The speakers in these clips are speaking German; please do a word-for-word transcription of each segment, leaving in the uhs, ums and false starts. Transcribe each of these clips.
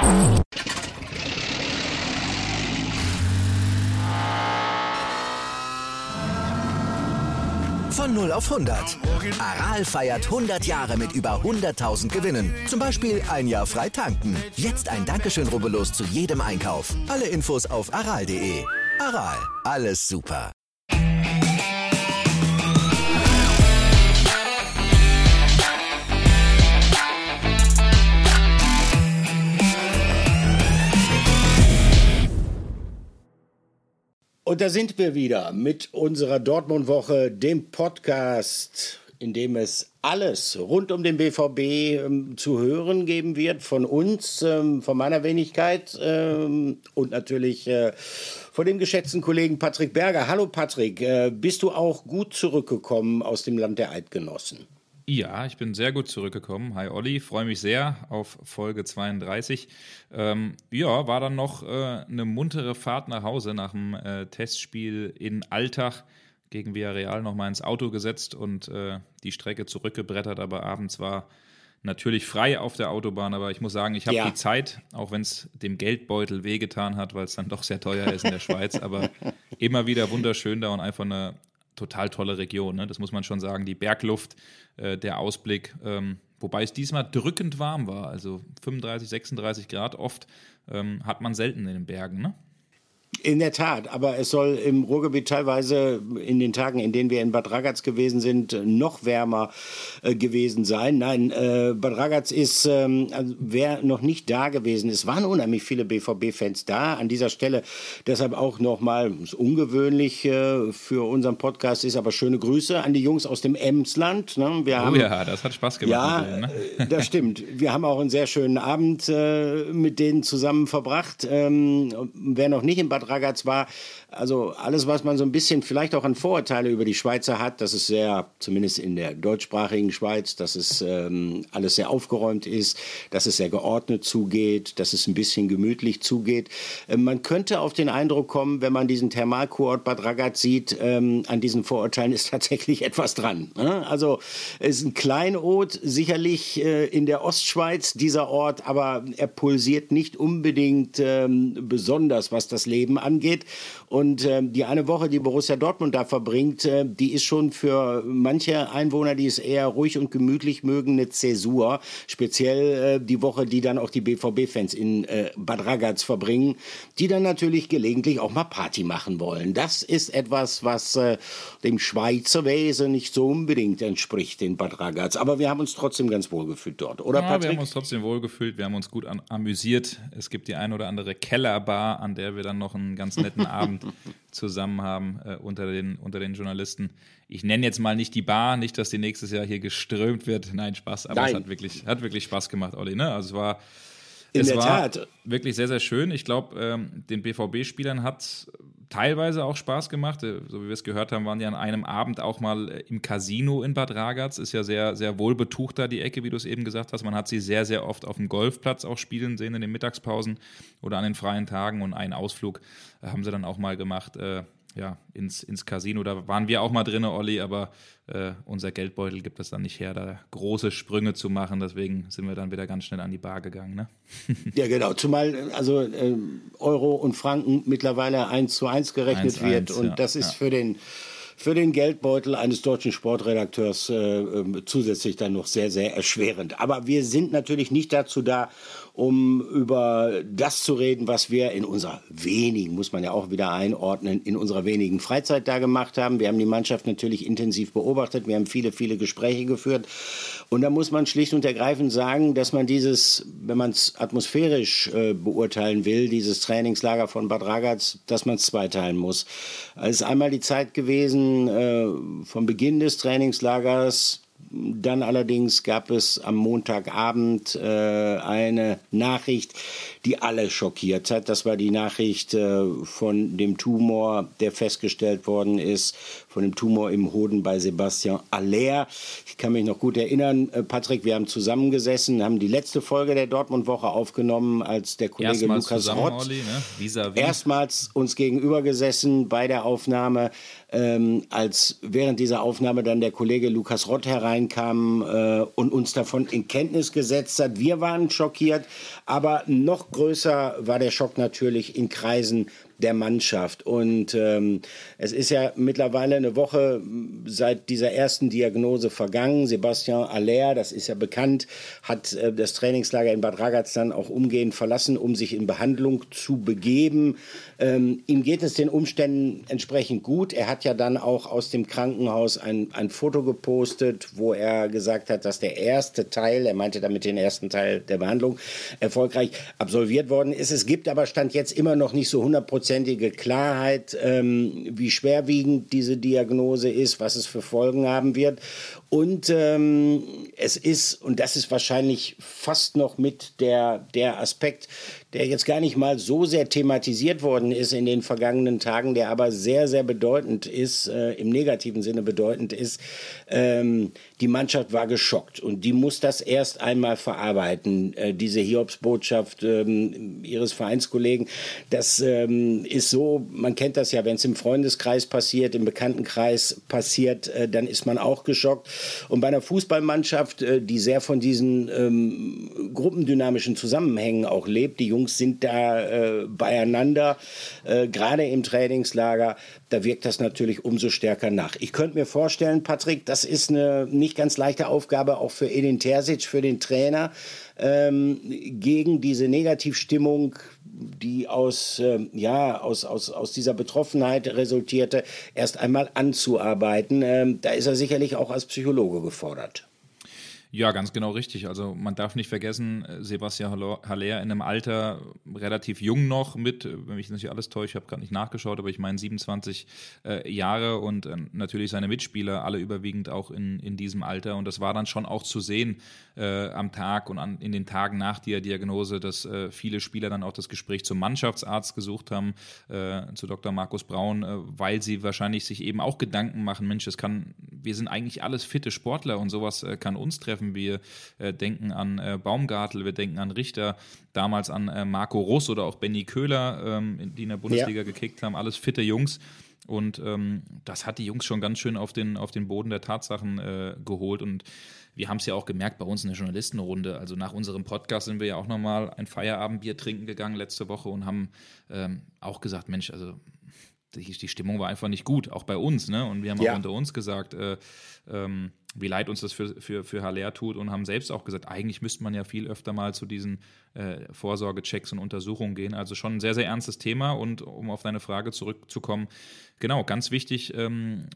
Von null auf hundert. Aral feiert hundert Jahre mit über hunderttausend Gewinnen. Zum Beispiel ein Jahr frei tanken. Jetzt ein Dankeschön, rubbellos zu jedem Einkauf. Alle Infos auf aral punkt de. Aral, alles super. Und da sind wir wieder mit unserer Dortmund-Woche, dem Podcast, in dem es alles rund um den B V B ähm, zu hören geben wird. Von uns, ähm, von meiner Wenigkeit ähm, und natürlich äh, von dem geschätzten Kollegen Patrick Berger. Hallo Patrick, äh, bist du auch gut zurückgekommen aus dem Land der Eidgenossen? Ja, ich bin sehr gut zurückgekommen. Hi Olli, freue mich sehr auf Folge zweiunddreißig. Ähm, ja, war dann noch äh, eine muntere Fahrt nach Hause nach dem äh, Testspiel in Altach gegen Villarreal nochmal ins Auto gesetzt und äh, die Strecke zurückgebrettert, aber abends war natürlich frei auf der Autobahn, aber ich muss sagen, ich habe ja. die Zeit, auch wenn es dem Geldbeutel wehgetan hat, weil es dann doch sehr teuer ist in der Schweiz, aber immer wieder wunderschön da und einfach eine total tolle Region, ne? Das muss man schon sagen. Die Bergluft, äh, der Ausblick, ähm, wobei es diesmal drückend warm war, also fünfunddreißig, sechsunddreißig Grad oft, ähm, hat man selten in den Bergen, ne? In der Tat, aber es soll im Ruhrgebiet teilweise in den Tagen, in denen wir in Bad Ragaz gewesen sind, noch wärmer äh, gewesen sein. Nein, äh, Bad Ragaz ist, ähm, also wer noch nicht da gewesen ist, waren unheimlich viele B V B-Fans da. An dieser Stelle deshalb auch nochmal, ungewöhnlich äh, für unseren Podcast ist, aber schöne Grüße an die Jungs aus dem Emsland. Ne? Wir haben, oh ja, das hat Spaß gemacht. Ja, mit denen, ne? Das stimmt. Wir haben auch einen sehr schönen Abend äh, mit denen zusammen verbracht. Ähm, wer noch nicht in Bad Ragaz war, also alles, was man so ein bisschen vielleicht auch an Vorurteile über die Schweizer hat, dass es sehr, zumindest in der deutschsprachigen Schweiz, dass es ähm, alles sehr aufgeräumt ist, dass es sehr geordnet zugeht, dass es ein bisschen gemütlich zugeht. Ähm, man könnte auf den Eindruck kommen, wenn man diesen Thermalkurort Bad Ragaz sieht, ähm, an diesen Vorurteilen ist tatsächlich etwas dran. Ne? Also es ist ein Kleinod, sicherlich äh, in der Ostschweiz, dieser Ort, aber er pulsiert nicht unbedingt ähm, besonders, was das Leben angeht. Und äh, die eine Woche, die Borussia Dortmund da verbringt, äh, die ist schon für manche Einwohner, die es eher ruhig und gemütlich mögen, eine Zäsur. Speziell äh, die Woche, die dann auch die B V B-Fans in äh, Bad Ragaz verbringen, die dann natürlich gelegentlich auch mal Party machen wollen. Das ist etwas, was äh, dem Schweizer Wesen nicht so unbedingt entspricht in Bad Ragaz. Aber wir haben uns trotzdem ganz wohl gefühlt dort, oder ja, Patrick? Wir haben uns trotzdem wohl gefühlt, wir haben uns gut an- amüsiert. Es gibt die ein oder andere Kellerbar, an der wir dann noch einen ganz netten Abend zusammen haben äh, unter den, unter den Journalisten. Ich nenne jetzt mal nicht die Bar, nicht, dass die nächstes Jahr hier geströmt wird. Nein, Spaß, aber Nein. es hat wirklich, hat wirklich Spaß gemacht, Olli. Ne? Also es war, In es der war Tat. wirklich sehr, sehr schön. Ich glaube, ähm, den B V B-Spielern hat teilweise auch Spaß gemacht. Äh, so wie wir es gehört haben, waren die an einem Abend auch mal äh, im Casino in Bad Ragaz. Ist ja sehr, sehr wohlbetucht da die Ecke, wie du es eben gesagt hast. Man hat sie sehr, sehr oft auf dem Golfplatz auch spielen sehen in den Mittagspausen oder an den freien Tagen. Und einen Ausflug äh, haben sie dann auch mal gemacht, äh, ja, ins, ins Casino. Da waren wir auch mal drin, Olli, aber äh, unser Geldbeutel gibt es dann nicht her, da große Sprünge zu machen. Deswegen sind wir dann wieder ganz schnell an die Bar gegangen. Ne? Ja, genau. Zumal also äh, Euro und Franken mittlerweile eins zu eins gerechnet wird. Und ja, das ist ja. für den für den Geldbeutel eines deutschen Sportredakteurs äh, äh, zusätzlich dann noch sehr, sehr erschwerend. Aber wir sind natürlich nicht dazu da, um über das zu reden, was wir in unserer wenigen, muss man ja auch wieder einordnen, in unserer wenigen Freizeit da gemacht haben. Wir haben die Mannschaft natürlich intensiv beobachtet, wir haben viele, viele Gespräche geführt und da muss man schlicht und ergreifend sagen, dass man dieses, wenn man es atmosphärisch äh, beurteilen will, dieses Trainingslager von Bad Ragaz, dass man es zweiteilen muss. Es ist einmal die Zeit gewesen äh, vom Beginn des Trainingslagers. Dann allerdings gab es am Montagabend äh, eine Nachricht, die alle schockiert hat. Das war die Nachricht äh, von dem Tumor, der festgestellt worden ist, von dem Tumor im Hoden bei Sebastian Haller. Ich kann mich noch gut erinnern, äh, Patrick, wir haben zusammengesessen, haben die letzte Folge der Dortmund-Woche aufgenommen, als der Kollege erstmals Lukas zusammen, Rott Olli, ne? Vis-à-vis. erstmals uns gegenüber gesessen bei der Aufnahme, ähm, als während dieser Aufnahme dann der Kollege Lukas Rott herein reinkam äh, und uns davon in Kenntnis gesetzt hat. Wir waren schockiert, aber noch größer war der Schock natürlich in Kreisen der Mannschaft. Und ähm, es ist ja mittlerweile eine Woche seit dieser ersten Diagnose vergangen. Sebastian Haller, das ist ja bekannt, hat äh, das Trainingslager in Bad Ragaz dann auch umgehend verlassen, um sich in Behandlung zu begeben. Ähm, ihm geht es den Umständen entsprechend gut. Er hat ja dann auch aus dem Krankenhaus ein, ein Foto gepostet, wo er gesagt hat, dass der erste Teil, er meinte damit den ersten Teil der Behandlung, erfolgreich absolviert worden ist. Es gibt aber Stand jetzt immer noch nicht so hundertprozentige Klarheit, ähm, wie schwerwiegend diese Diagnose ist, was es für Folgen haben wird. Und ähm, es ist, und das ist wahrscheinlich fast noch mit der, der Aspekt, der jetzt gar nicht mal so sehr thematisiert worden ist in den vergangenen Tagen, der aber sehr, sehr bedeutend ist, äh, im negativen Sinne bedeutend ist, ähm, die Mannschaft war geschockt und die muss das erst einmal verarbeiten, äh, diese Hiobsbotschaft ähm, ihres Vereinskollegen. Das ähm, ist so, man kennt das ja, wenn es im Freundeskreis passiert, im Bekanntenkreis passiert, äh, dann ist man auch geschockt. Und bei einer Fußballmannschaft, äh, die sehr von diesen ähm, gruppendynamischen Zusammenhängen auch lebt, die Jungs sind da äh, beieinander, äh, gerade im Trainingslager, da wirkt das natürlich umso stärker nach. Ich könnte mir vorstellen, Patrick, das ist eine nicht ganz leichte Aufgabe auch für Edin Terzic, für den Trainer, ähm, gegen diese Negativstimmung, die aus, ähm, ja, aus, aus, aus dieser Betroffenheit resultierte, erst einmal anzuarbeiten. Ähm, da ist er sicherlich auch als Psychologe gefordert. Ja, ganz genau richtig. Also man darf nicht vergessen, Sebastian Haller in einem Alter relativ jung noch mit, wenn mich nicht alles täuscht, ich habe gerade nicht nachgeschaut, aber ich meine siebenundzwanzig äh, Jahre und äh, natürlich seine Mitspieler, alle überwiegend auch in, in diesem Alter. Und das war dann schon auch zu sehen äh, am Tag und an, in den Tagen nach der Diagnose, dass äh, viele Spieler dann auch das Gespräch zum Mannschaftsarzt gesucht haben, äh, zu Doktor Markus Braun, äh, weil sie wahrscheinlich sich eben auch Gedanken machen, Mensch, das kann, wir sind eigentlich alles fitte Sportler und sowas äh, kann uns treffen. Wir äh, denken an äh, Baumgartel, wir denken an Richter, damals an äh, Marco Russ oder auch Benny Köhler, ähm, die in der Bundesliga ja. gekickt haben, alles fitte Jungs. Und ähm, das hat die Jungs schon ganz schön auf den, auf den Boden der Tatsachen äh, geholt. Und wir haben es ja auch gemerkt bei uns in der Journalistenrunde. Also nach unserem Podcast sind wir ja auch nochmal ein Feierabendbier trinken gegangen letzte Woche und haben ähm, auch gesagt, Mensch, also die, die Stimmung war einfach nicht gut, auch bei uns. Ne? Und wir haben ja. auch unter uns gesagt, äh, ähm, wie leid uns das für, für, für Haller tut und haben selbst auch gesagt, eigentlich müsste man ja viel öfter mal zu diesen äh, Vorsorgechecks und Untersuchungen gehen. Also schon ein sehr, sehr ernstes Thema. Und um auf deine Frage zurückzukommen, genau, ganz wichtig, ähm,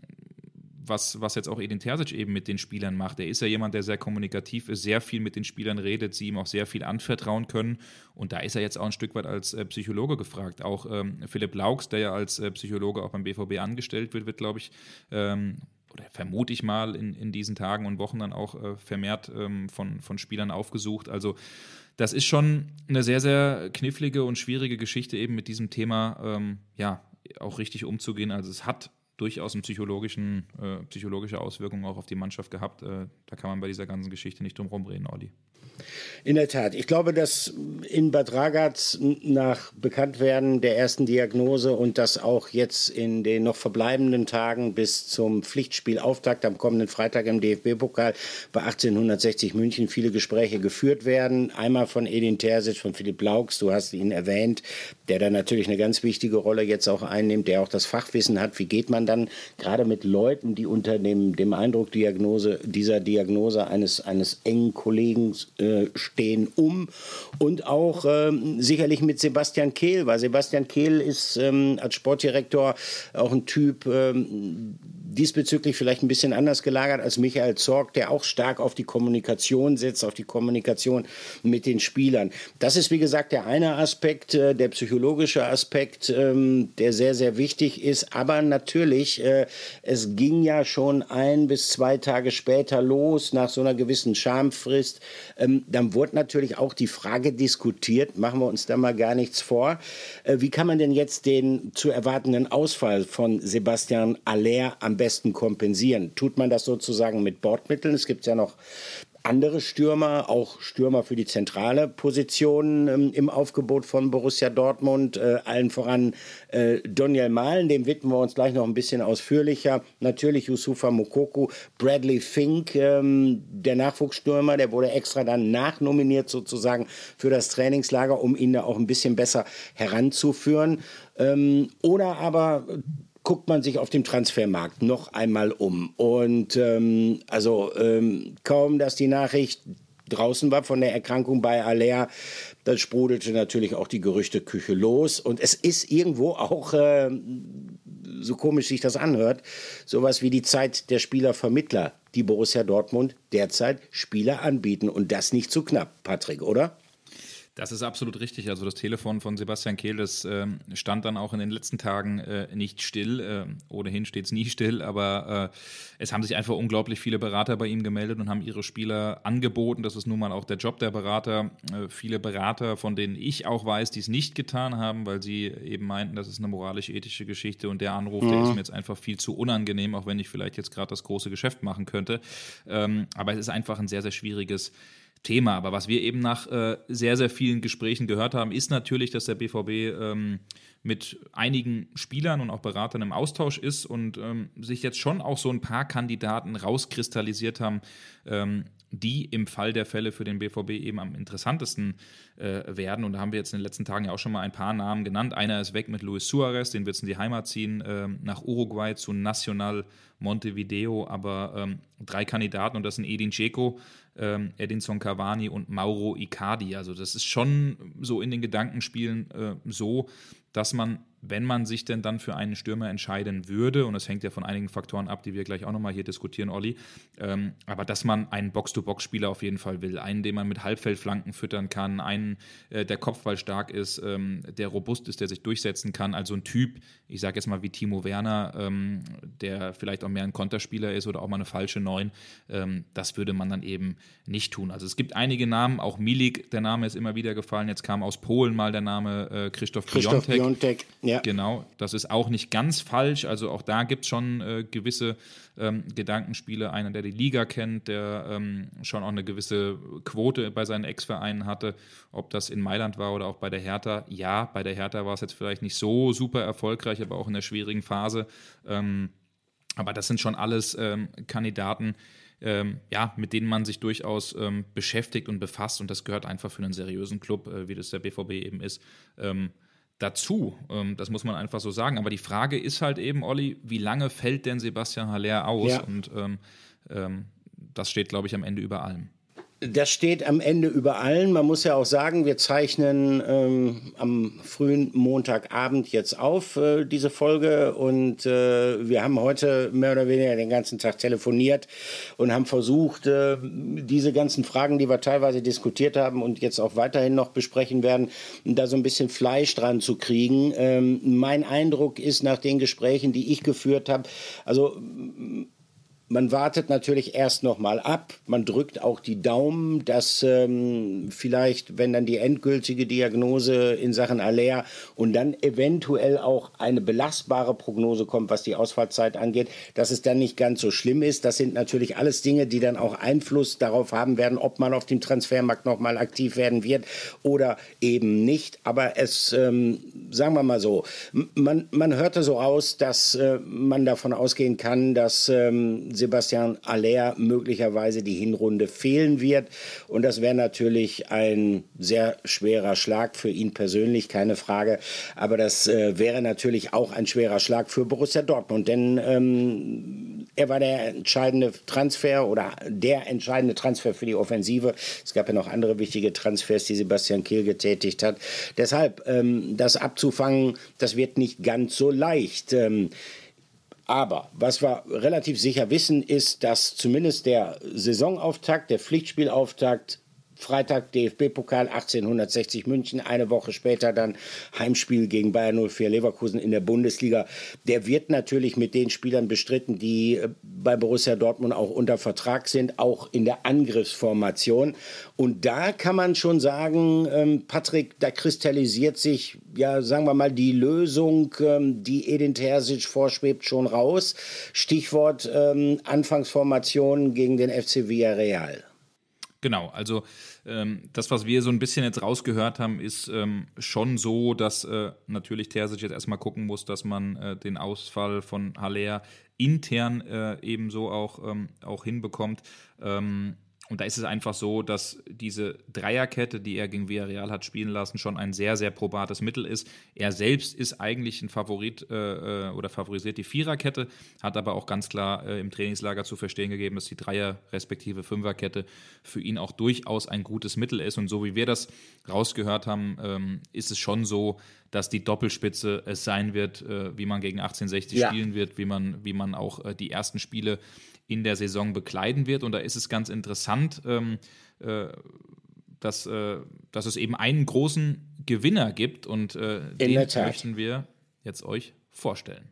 was, was jetzt auch Edin Terzic eben mit den Spielern macht. Er ist ja jemand, der sehr kommunikativ ist, sehr viel mit den Spielern redet, sie ihm auch sehr viel anvertrauen können. Und da ist er jetzt auch ein Stück weit als äh, Psychologe gefragt. Auch ähm, Philipp Laux, der ja als äh, Psychologe auch beim B V B angestellt wird, wird, glaube ich, ähm, oder vermute ich mal in, in diesen Tagen und Wochen dann auch äh, vermehrt ähm, von, von Spielern aufgesucht. Also das ist schon eine sehr, sehr knifflige und schwierige Geschichte eben mit diesem Thema ähm, ja auch richtig umzugehen. Also es hat durchaus eine psychologischen, äh, psychologische Auswirkungen auch auf die Mannschaft gehabt. Äh, da kann man bei dieser ganzen Geschichte nicht drum rumreden, Olli. In der Tat. Ich glaube, dass in Bad Ragaz nach Bekanntwerden der ersten Diagnose und dass auch jetzt in den noch verbleibenden Tagen bis zum Pflichtspielauftakt am kommenden Freitag im D F B-Pokal bei achtzehnhundertsechzig München viele Gespräche geführt werden. Einmal von Edin Terzic, von Philipp Laux, du hast ihn erwähnt, der da natürlich eine ganz wichtige Rolle jetzt auch einnimmt, der auch das Fachwissen hat. Wie geht man dann gerade mit Leuten, die unter dem, dem Eindruck Diagnose, dieser Diagnose eines, eines engen Kollegen äh, stehen um und auch ähm, sicherlich mit Sebastian Kehl, weil Sebastian Kehl ist ähm, als Sportdirektor auch ein Typ, ähm, diesbezüglich vielleicht ein bisschen anders gelagert als Michael Zorc, der auch stark auf die Kommunikation setzt, auf die Kommunikation mit den Spielern. Das ist, wie gesagt, der eine Aspekt, äh, der psychologische Aspekt, ähm, der sehr, sehr wichtig ist. Aber natürlich, äh, es ging ja schon ein bis zwei Tage später los, nach so einer gewissen Schamfrist. Ähm, dann wurde natürlich auch die Frage diskutiert, machen wir uns da mal gar nichts vor, äh, wie kann man denn jetzt den zu erwartenden Ausfall von Sebastian Haller am besten kompensieren? Tut man das sozusagen mit Bordmitteln? Es gibt ja noch andere Stürmer, auch Stürmer für die zentrale Position ähm, im Aufgebot von Borussia Dortmund, äh, allen voran äh, Donyell Malen, dem widmen wir uns gleich noch ein bisschen ausführlicher. Natürlich Youssoufa Moukoko, Bradley Fink, ähm, der Nachwuchsstürmer, der wurde extra dann nachnominiert sozusagen für das Trainingslager, um ihn da auch ein bisschen besser heranzuführen. Ähm, oder aber guckt man sich auf dem Transfermarkt noch einmal um. Und ähm, also ähm, kaum, dass die Nachricht draußen war von der Erkrankung bei Haller, dann sprudelte natürlich auch die Gerüchteküche los. Und es ist irgendwo auch, äh, so komisch sich das anhört, sowas wie die Zeit der Spielervermittler, die Borussia Dortmund derzeit Spieler anbieten. Und das nicht zu knapp, Patrick, oder? Das ist absolut richtig. Also das Telefon von Sebastian Kehl, das äh, stand dann auch in den letzten Tagen äh, nicht still. Äh, ohnehin steht es nie still, aber äh, es haben sich einfach unglaublich viele Berater bei ihm gemeldet und haben ihre Spieler angeboten. Das ist nun mal auch der Job der Berater. Äh, viele Berater, von denen ich auch weiß, die es nicht getan haben, weil sie eben meinten, das ist eine moralisch-ethische Geschichte und der Anruf, mhm. der ist mir jetzt einfach viel zu unangenehm, auch wenn ich vielleicht jetzt gerade das große Geschäft machen könnte. Ähm, aber es ist einfach ein sehr, sehr schwieriges Thema. Aber was wir eben nach äh, sehr, sehr vielen Gesprächen gehört haben, ist natürlich, dass der B V B ähm, mit einigen Spielern und auch Beratern im Austausch ist und ähm, sich jetzt schon auch so ein paar Kandidaten rauskristallisiert haben, ähm, die im Fall der Fälle für den B V B eben am interessantesten äh, werden. Und da haben wir jetzt in den letzten Tagen ja auch schon mal ein paar Namen genannt. Einer ist weg mit Luis Suarez, den wird es in die Heimat ziehen, äh, nach Uruguay zu Nacional Montevideo, aber ähm, drei Kandidaten und das sind Edin Dzeko, ähm, Edinson Cavani und Mauro Icardi. Also das ist schon so in den Gedankenspielen äh, so, dass man, wenn man sich denn dann für einen Stürmer entscheiden würde, und das hängt ja von einigen Faktoren ab, die wir gleich auch nochmal hier diskutieren, Olli, ähm, aber dass man einen Box-to-Box-Spieler auf jeden Fall will, einen, den man mit Halbfeldflanken füttern kann, einen, äh, der kopfballstark ist, ähm, der robust ist, der sich durchsetzen kann, also ein Typ, ich sage jetzt mal wie Timo Werner, ähm, der vielleicht auch mehr ein Konterspieler ist oder auch mal eine falsche Neun, ähm, das würde man dann eben nicht tun. Also es gibt einige Namen, auch Milik, der Name ist immer wieder gefallen, jetzt kam aus Polen mal der Name äh, Krzysztof Piątek. Piontek, ja. Genau, das ist auch nicht ganz falsch. Also auch da gibt es schon äh, gewisse ähm, Gedankenspiele. Einer, der die Liga kennt, der ähm, schon auch eine gewisse Quote bei seinen Ex-Vereinen hatte. Ob das in Mailand war oder auch bei der Hertha. Ja, bei der Hertha war es jetzt vielleicht nicht so super erfolgreich, aber auch in der schwierigen Phase. Ähm, aber das sind schon alles ähm, Kandidaten, Ähm, ja, mit denen man sich durchaus ähm, beschäftigt und befasst. Und das gehört einfach für einen seriösen Club, äh, wie das der B V B eben ist, ähm, dazu. Ähm, das muss man einfach so sagen. Aber die Frage ist halt eben, Olli, wie lange fällt denn Sebastian Haller aus? Ja. Und ähm, ähm, das steht, glaube ich, am Ende über allem. Das steht am Ende über allen. Man muss ja auch sagen, wir zeichnen ähm, am frühen Montagabend jetzt auf, äh, diese Folge. Und äh, wir haben heute mehr oder weniger den ganzen Tag telefoniert und haben versucht, äh, diese ganzen Fragen, die wir teilweise diskutiert haben und jetzt auch weiterhin noch besprechen werden, da so ein bisschen Fleisch dran zu kriegen. Ähm, mein Eindruck ist nach den Gesprächen, die ich geführt habe, also man wartet natürlich erst noch mal ab. Man drückt auch die Daumen, dass ähm, vielleicht, wenn dann die endgültige Diagnose in Sachen Haller und dann eventuell auch eine belastbare Prognose kommt, was die Ausfallzeit angeht, dass es dann nicht ganz so schlimm ist. Das sind natürlich alles Dinge, die dann auch Einfluss darauf haben werden, ob man auf dem Transfermarkt noch mal aktiv werden wird oder eben nicht. Aber es, ähm, sagen wir mal so, man, man hörte so aus, dass äh, man davon ausgehen kann, dass ähm, Sebastian Haller möglicherweise die Hinrunde fehlen wird. Und das wäre natürlich ein sehr schwerer Schlag für ihn persönlich, keine Frage. Aber das äh, wäre natürlich auch ein schwerer Schlag für Borussia Dortmund. Denn ähm, er war der entscheidende Transfer oder der entscheidende Transfer für die Offensive. Es gab ja noch andere wichtige Transfers, die Sebastian Kehl getätigt hat. Deshalb, ähm, das abzufangen, das wird nicht ganz so leicht. Ähm, Aber was wir relativ sicher wissen, ist, dass zumindest der Saisonauftakt, der Pflichtspielauftakt, Freitag D F B-Pokal achtzehnhundertsechzig München, eine Woche später dann Heimspiel gegen Bayer null vier Leverkusen in der Bundesliga. Der wird natürlich mit den Spielern bestritten, die bei Borussia Dortmund auch unter Vertrag sind, auch in der Angriffsformation. Und da kann man schon sagen, ähm, Patrick, da kristallisiert sich, ja, sagen wir mal, die Lösung, ähm, die Edin Terzic vorschwebt, schon raus. Stichwort ähm, Anfangsformation gegen den F C Villarreal. Genau, also ähm, das, was wir so ein bisschen jetzt rausgehört haben, ist ähm, schon so, dass äh, natürlich Terzic jetzt erstmal gucken muss, dass man äh, den Ausfall von Haller intern äh, ebenso auch, ähm, auch hinbekommt. Ähm, Und da ist es einfach so, dass diese Dreierkette, die er gegen Villarreal hat spielen lassen, schon ein sehr, sehr probates Mittel ist. Er selbst ist eigentlich ein Favorit äh, oder favorisiert die Viererkette, hat aber auch ganz klar äh, im Trainingslager zu verstehen gegeben, dass die Dreier- respektive Fünferkette für ihn auch durchaus ein gutes Mittel ist. Und so wie wir das rausgehört haben, ähm, ist es schon so, dass die Doppelspitze es sein wird, äh, wie man gegen achtzehnhundertsechzig ja. spielen wird, wie man, wie man auch äh, die ersten Spiele in der Saison bekleiden wird. Und da ist es ganz interessant, ähm, äh, dass, äh, dass es eben einen großen Gewinner gibt und äh, den möchten wir jetzt euch vorstellen.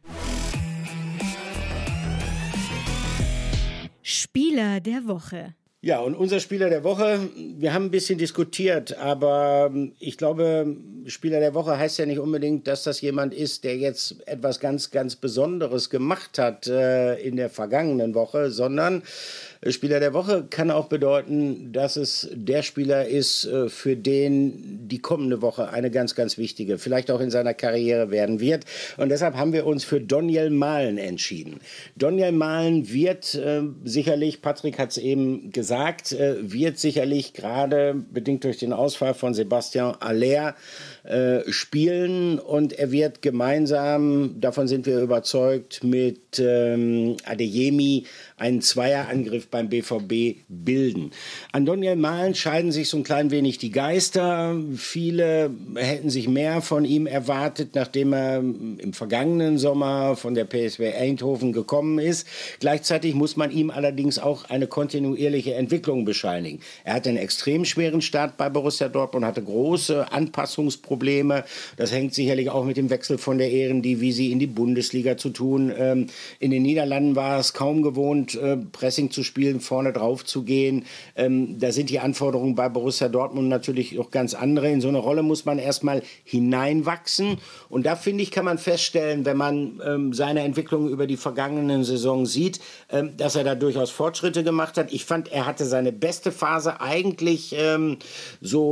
Spieler der Woche. Ja, und unser Spieler der Woche, wir haben ein bisschen diskutiert, aber ich glaube, Spieler der Woche heißt ja nicht unbedingt, dass das jemand ist, der jetzt etwas ganz, ganz Besonderes gemacht hat äh, in der vergangenen Woche, sondern Spieler der Woche kann auch bedeuten, dass es der Spieler ist, äh, für den die kommende Woche eine ganz, ganz wichtige, vielleicht auch in seiner Karriere werden wird. Und deshalb haben wir uns für Donyell Malen entschieden. Donyell Malen wird äh, sicherlich, Patrick hat es eben gesagt, äh, wird sicherlich gerade bedingt durch den Ausfall von Sébastien Haller äh, spielen und er wird gemeinsam, davon sind wir überzeugt, mit ähm, Adeyemi einen Zweierangriff beim B V B bilden. An Donyell Malen scheiden sich so ein klein wenig die Geister. Viele hätten sich mehr von ihm erwartet, nachdem er im vergangenen Sommer von der P S V Eindhoven gekommen ist. Gleichzeitig muss man ihm allerdings auch eine kontinuierliche Entwicklung bescheinigen. Er hatte einen extrem schweren Start bei Borussia Dortmund, hatte große Anpassungsprobleme. Das hängt sicherlich auch mit dem Wechsel von der Ehrendivisie in die Bundesliga zu tun. In den Niederlanden war es kaum gewohnt, Pressing zu spielen, vorne drauf zu gehen. Ähm, da sind die Anforderungen bei Borussia Dortmund natürlich auch ganz andere. In so eine Rolle muss man erstmal hineinwachsen. Und da, finde ich, kann man feststellen, wenn man ähm, seine Entwicklung über die vergangenen Saison sieht, ähm, dass er da durchaus Fortschritte gemacht hat. Ich fand, er hatte seine beste Phase eigentlich ähm, so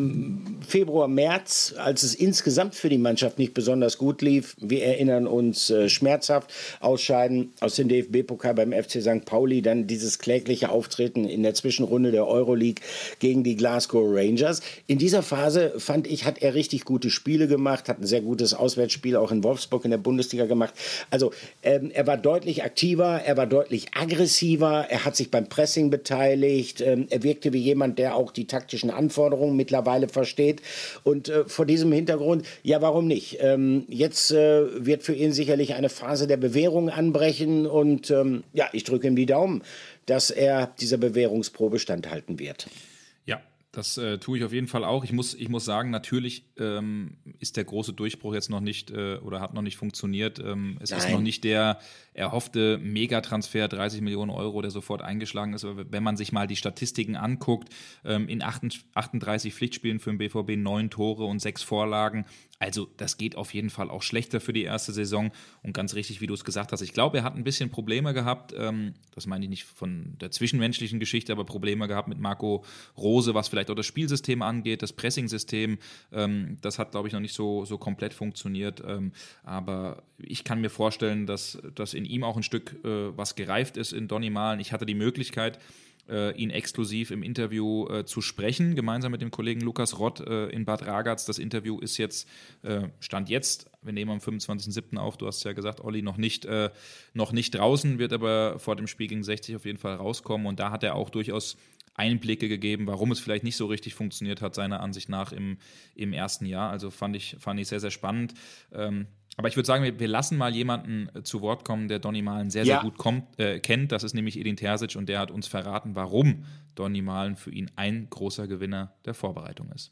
im Februar, März, als es insgesamt für die Mannschaft nicht besonders gut lief. Wir erinnern uns äh, schmerzhaft, Ausscheiden aus dem D F B-Pokal beim F C Sankt Pauli, dann dieses klägliche Auftreten in der Zwischenrunde der Euroleague gegen die Glasgow Rangers. In dieser Phase, fand ich, hat er richtig gute Spiele gemacht, hat ein sehr gutes Auswärtsspiel auch in Wolfsburg in der Bundesliga gemacht. Also ähm, er war deutlich aktiver, er war deutlich aggressiver, er hat sich beim Pressing beteiligt, ähm, er wirkte wie jemand, der auch die taktischen Anforderungen mittlerweile versteht. Und äh, vor diesem Hintergrund, ja, warum nicht? Ähm, jetzt äh, wird für ihn sicherlich eine Phase der Bewährung anbrechen und ähm, ja, ich drücke ihm die Daumen, dass er dieser Bewährungsprobe standhalten wird. Ja, das äh, tue ich auf jeden Fall auch. Ich muss, ich muss sagen, natürlich ähm, ist der große Durchbruch jetzt noch nicht äh, oder hat noch nicht funktioniert. Ähm, es Nein. ist noch nicht der erhoffte Megatransfer, dreißig Millionen Euro, der sofort eingeschlagen ist. Aber wenn man sich mal die Statistiken anguckt, ähm, in achtunddreißig Pflichtspielen für den B V B neun Tore und sechs Vorlagen. Also das geht auf jeden Fall auch schlechter für die erste Saison. Und ganz richtig, wie du es gesagt hast, ich glaube, er hat ein bisschen Probleme gehabt, ähm, das meine ich nicht von der zwischenmenschlichen Geschichte, aber Probleme gehabt mit Marco Rose, was vielleicht auch das Spielsystem angeht, das Pressingsystem. Ähm, das hat, glaube ich, noch nicht so, so komplett funktioniert. Ähm, aber ich kann mir vorstellen, dass, dass in ihm auch ein Stück äh, was gereift ist in Donny Malen. Ich hatte die Möglichkeit, ihn exklusiv im Interview äh, zu sprechen, gemeinsam mit dem Kollegen Lukas Rott äh, in Bad Ragaz. Das Interview ist jetzt, äh, Stand jetzt, wir nehmen am fünfundzwanzigsten siebten auf, du hast es ja gesagt, Olli, noch nicht, äh, noch nicht draußen, wird aber vor dem Spiel gegen sechzig auf jeden Fall rauskommen und da hat er auch durchaus Einblicke gegeben, warum es vielleicht nicht so richtig funktioniert hat, seiner Ansicht nach im, im ersten Jahr. Also fand ich, fand ich sehr, sehr spannend. Ähm, aber ich würde sagen, wir, wir lassen mal jemanden äh, zu Wort kommen, der Donny Malen sehr, ja. sehr gut kommt, äh, kennt. Das ist nämlich Edin Terzic und der hat uns verraten, warum Donny Malen für ihn ein großer Gewinner der Vorbereitung ist.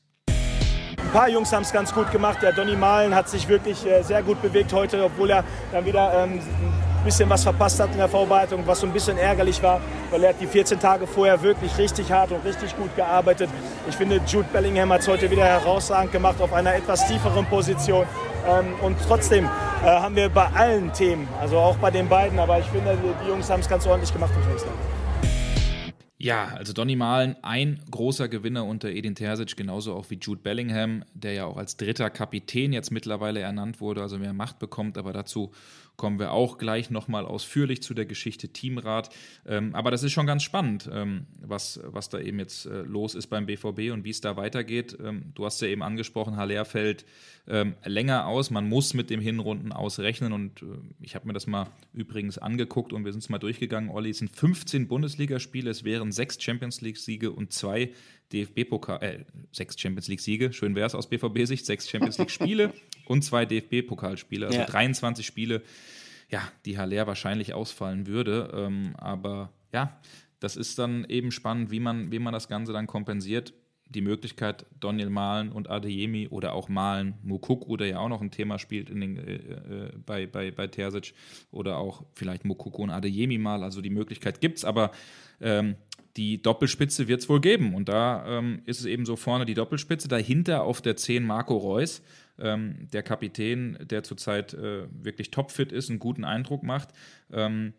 Ein paar Jungs haben es ganz gut gemacht. Der Donny Malen hat sich wirklich äh, sehr gut bewegt heute, obwohl er dann wieder ähm, ein bisschen was verpasst hat in der Vorbereitung, was so ein bisschen ärgerlich war, weil er hat die vierzehn Tage vorher wirklich richtig hart und richtig gut gearbeitet. Ich finde, Jude Bellingham hat es heute wieder herausragend gemacht auf einer etwas tieferen Position. Ähm, und trotzdem äh, haben wir bei allen Themen, also auch bei den beiden, aber ich finde, die, die Jungs haben es ganz ordentlich gemacht im Trainingslager. Ja, also Donny Malen, ein großer Gewinner unter Edin Terzic, genauso auch wie Jude Bellingham, der ja auch als dritter Kapitän jetzt mittlerweile ernannt wurde, also mehr Macht bekommt, aber dazu kommen wir auch gleich nochmal ausführlich zu der Geschichte Teamrat. Ähm, aber das ist schon ganz spannend, ähm, was, was da eben jetzt äh, los ist beim B V B und wie es da weitergeht. Ähm, du hast ja eben angesprochen, Haller fällt ähm, länger aus. Man muss mit dem Hinrunden ausrechnen und äh, ich habe mir das mal übrigens angeguckt und wir sind es mal durchgegangen. Olli, es sind fünfzehn Bundesligaspiele, es wären sechs Champions-League-Siege und zwei D F B-Pokal, äh, sechs Champions-League-Siege, schön wäre es aus B V B-Sicht, sechs Champions-League-Spiele und zwei D F B-Pokalspiele, also ja. dreiundzwanzig Spiele, ja, die Haller wahrscheinlich ausfallen würde, ähm, aber ja, das ist dann eben spannend, wie man, wie man das Ganze dann kompensiert. Die Möglichkeit, Daniel Malen und Adeyemi oder auch Malen Moukoko, der ja auch noch ein Thema spielt in den, äh, äh, bei, bei, bei Terzic, oder auch vielleicht Moukoko und Adeyemi mal, also die Möglichkeit gibt's, aber ähm, die Doppelspitze wird es wohl geben und da ähm, ist es eben so, vorne die Doppelspitze, dahinter auf der zehn Marco Reus, ähm, der Kapitän, der zurzeit äh, wirklich topfit ist, einen guten Eindruck macht. Ähm,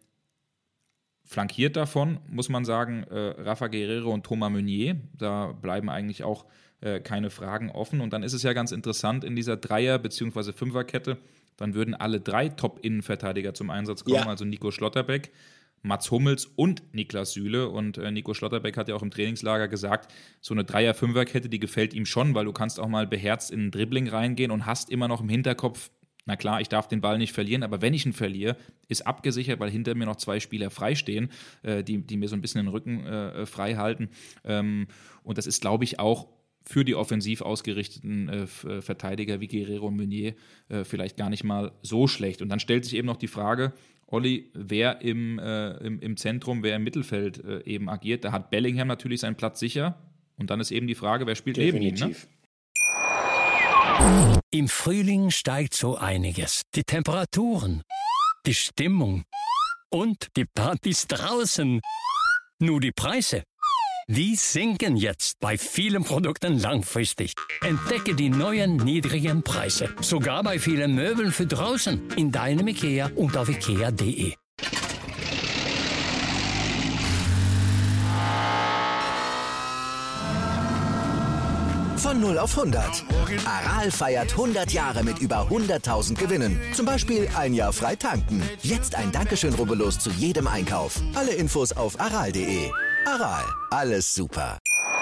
flankiert davon, muss man sagen, äh, Rafa Guerreiro und Thomas Meunier, da bleiben eigentlich auch äh, keine Fragen offen und dann ist es ja ganz interessant in dieser Dreier- bzw. Fünferkette, dann würden alle drei Top-Innenverteidiger zum Einsatz kommen, ja. Also Nico Schlotterbeck, Mats Hummels und Niklas Süle und äh, Nico Schlotterbeck hat ja auch im Trainingslager gesagt, so eine Dreier-Fünfer-Kette, die gefällt ihm schon, weil du kannst auch mal beherzt in ein Dribbling reingehen und hast immer noch im Hinterkopf, na klar, ich darf den Ball nicht verlieren, aber wenn ich ihn verliere, ist abgesichert, weil hinter mir noch zwei Spieler freistehen, äh, die, die mir so ein bisschen den Rücken äh, frei halten ähm, und das ist, glaube ich, auch für die offensiv ausgerichteten äh, Verteidiger wie Guerreiro und Meunier äh, vielleicht gar nicht mal so schlecht und dann stellt sich eben noch die Frage, Olli, wer im, äh, im, im Zentrum, wer im Mittelfeld äh, eben agiert. Da hat Bellingham natürlich seinen Platz sicher. Und dann ist eben die Frage, wer spielt Definitiv. neben ihm. Ne? Im Frühling steigt so einiges. Die Temperaturen, die Stimmung und die Partys draußen. Nur die Preise, die sinken jetzt bei vielen Produkten langfristig. Entdecke die neuen niedrigen Preise. Sogar bei vielen Möbeln für draußen. In deinem IKEA und auf ikea punkt de. Von null auf hundert. Aral feiert hundert Jahre mit über hunderttausend Gewinnen. Zum Beispiel ein Jahr frei tanken. Jetzt ein Dankeschön, rubbellos zu jedem Einkauf. Alle Infos auf aral punkt de. Aral, alles super.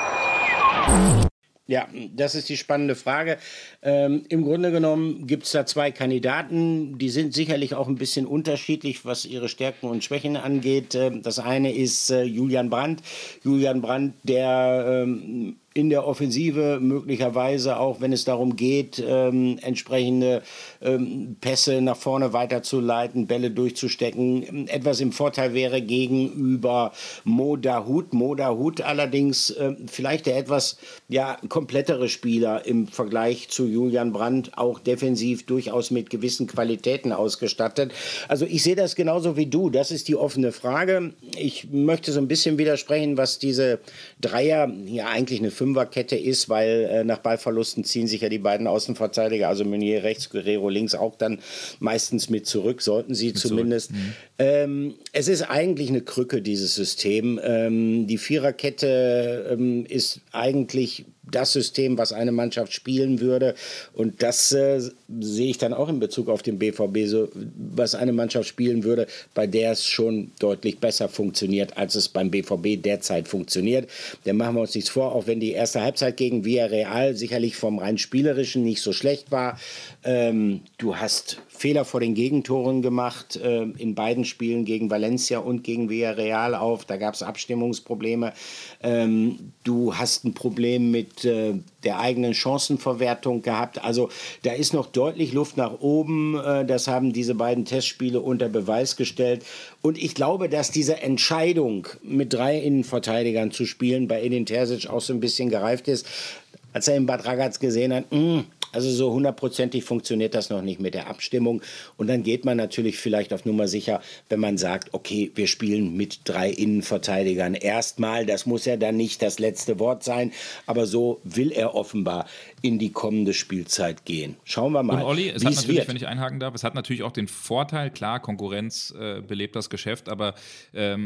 Ja, das ist die spannende Frage. Ähm, im Grunde genommen gibt es da zwei Kandidaten, die sind sicherlich auch ein bisschen unterschiedlich, was ihre Stärken und Schwächen angeht. Ähm, das eine ist äh, Julian Brandt. Julian Brandt, der ähm, in der Offensive möglicherweise auch, wenn es darum geht, ähm, entsprechende ähm, Pässe nach vorne weiterzuleiten, Bälle durchzustecken, etwas im Vorteil wäre gegenüber Mo Dahoud. Mo Dahoud allerdings äh, vielleicht der etwas ja, komplettere Spieler im Vergleich zu Julian Brandt, auch defensiv durchaus mit gewissen Qualitäten ausgestattet. Also ich sehe das genauso wie du. Das ist die offene Frage. Ich möchte so ein bisschen widersprechen, was diese Dreier, ja eigentlich eine Fünferkette ist, weil äh, nach Ballverlusten ziehen sich ja die beiden Außenverteidiger, also Meunier rechts, Guerreiro links, auch dann meistens mit zurück, sollten sie mit zumindest. Mhm. Ähm, es ist eigentlich eine Krücke, dieses System. Ähm, die Viererkette ähm, ist eigentlich das System, was eine Mannschaft spielen würde. Und das äh, sehe ich dann auch in Bezug auf den B V B, so, was eine Mannschaft spielen würde, bei der es schon deutlich besser funktioniert, als es beim B V B derzeit funktioniert. Dann machen wir uns nichts vor, auch wenn die erste Halbzeit gegen Villarreal sicherlich vom rein Spielerischen nicht so schlecht war. Ähm, du hast Fehler vor den Gegentoren gemacht, äh, in beiden Spielen gegen Valencia und gegen Villarreal auf. Da gab es Abstimmungsprobleme. Ähm, du hast ein Problem mit äh, der eigenen Chancenverwertung gehabt. Also da ist noch deutlich Luft nach oben. Äh, das haben diese beiden Testspiele unter Beweis gestellt. Und ich glaube, dass diese Entscheidung, mit drei Innenverteidigern zu spielen, bei Edin Terzic auch so ein bisschen gereift ist, als er in Bad Ragaz gesehen hat, mh, also so hundertprozentig funktioniert das noch nicht mit der Abstimmung. Und dann geht man natürlich vielleicht auf Nummer sicher, wenn man sagt, okay, wir spielen mit drei Innenverteidigern erstmal. Das muss ja dann nicht das letzte Wort sein. Aber so will er offenbar in die kommende Spielzeit gehen. Schauen wir mal, und Olli, es hat natürlich, wird. wenn ich einhaken darf, es hat natürlich auch den Vorteil, klar, Konkurrenz äh, belebt das Geschäft, aber ähm,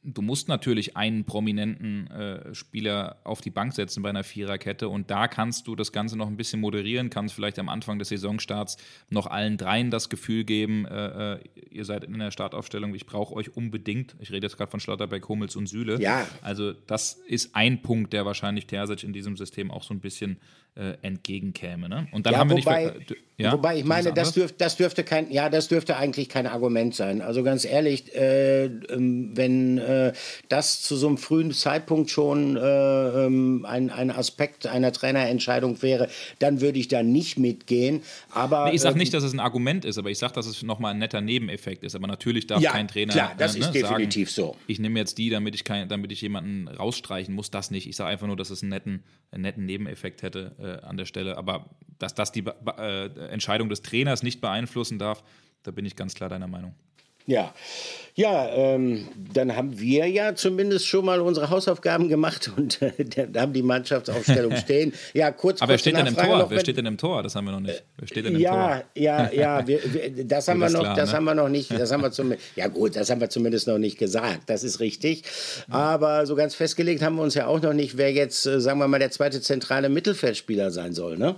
du musst natürlich einen prominenten äh, Spieler auf die Bank setzen bei einer Viererkette und da kannst du das Ganze noch ein bisschen moderieren, kannst vielleicht am Anfang des Saisonstarts noch allen dreien das Gefühl geben, äh, ihr seid in der Startaufstellung, ich brauche euch unbedingt. Ich rede jetzt gerade von Schlotterbeck, Hummels und Süle. Ja. Also das ist ein Punkt, der wahrscheinlich Terzic in diesem System auch so ein bisschen äh, entgegenkäme. Ne? Und dann ja, haben wir wobei, nicht... Ja, wobei ich meine, das, dürf, das dürfte kein, ja, das dürfte eigentlich kein Argument sein. Also ganz ehrlich, äh, wenn äh, das zu so einem frühen Zeitpunkt schon äh, ein, ein Aspekt einer Trainerentscheidung wäre, dann würde ich da nicht mitgehen. Aber nee, ich sage äh, nicht, dass es ein Argument ist, aber ich sage, dass es nochmal ein netter Nebeneffekt ist. Aber natürlich darf ja, kein Trainer klar, das äh, ist ne, definitiv sagen, so. Ich nehme jetzt die, damit ich, kein, damit ich jemanden rausstreichen muss, das nicht. Ich sage einfach nur, dass es einen netten, einen netten Nebeneffekt hätte äh, an der Stelle. Aber dass das die äh, Entscheidung des Trainers nicht beeinflussen darf, da bin ich ganz klar deiner Meinung. Ja, ja ähm, dann haben wir ja zumindest schon mal unsere Hausaufgaben gemacht und äh, da haben die Mannschaftsaufstellung stehen. Ja, kurz. Aber wer steht denn im Tor? Noch, wer steht denn im Tor? Das haben wir noch nicht. Wer steht denn im ja, Tor? ja, ja, wir, wir, das haben wir noch, klar, das ne? haben wir noch nicht, das haben wir zum, ja gut, das haben wir zumindest noch nicht gesagt. Das ist richtig. Aber so ganz festgelegt haben wir uns ja auch noch nicht, wer jetzt, äh, sagen wir mal, der zweite zentrale Mittelfeldspieler sein soll, ne?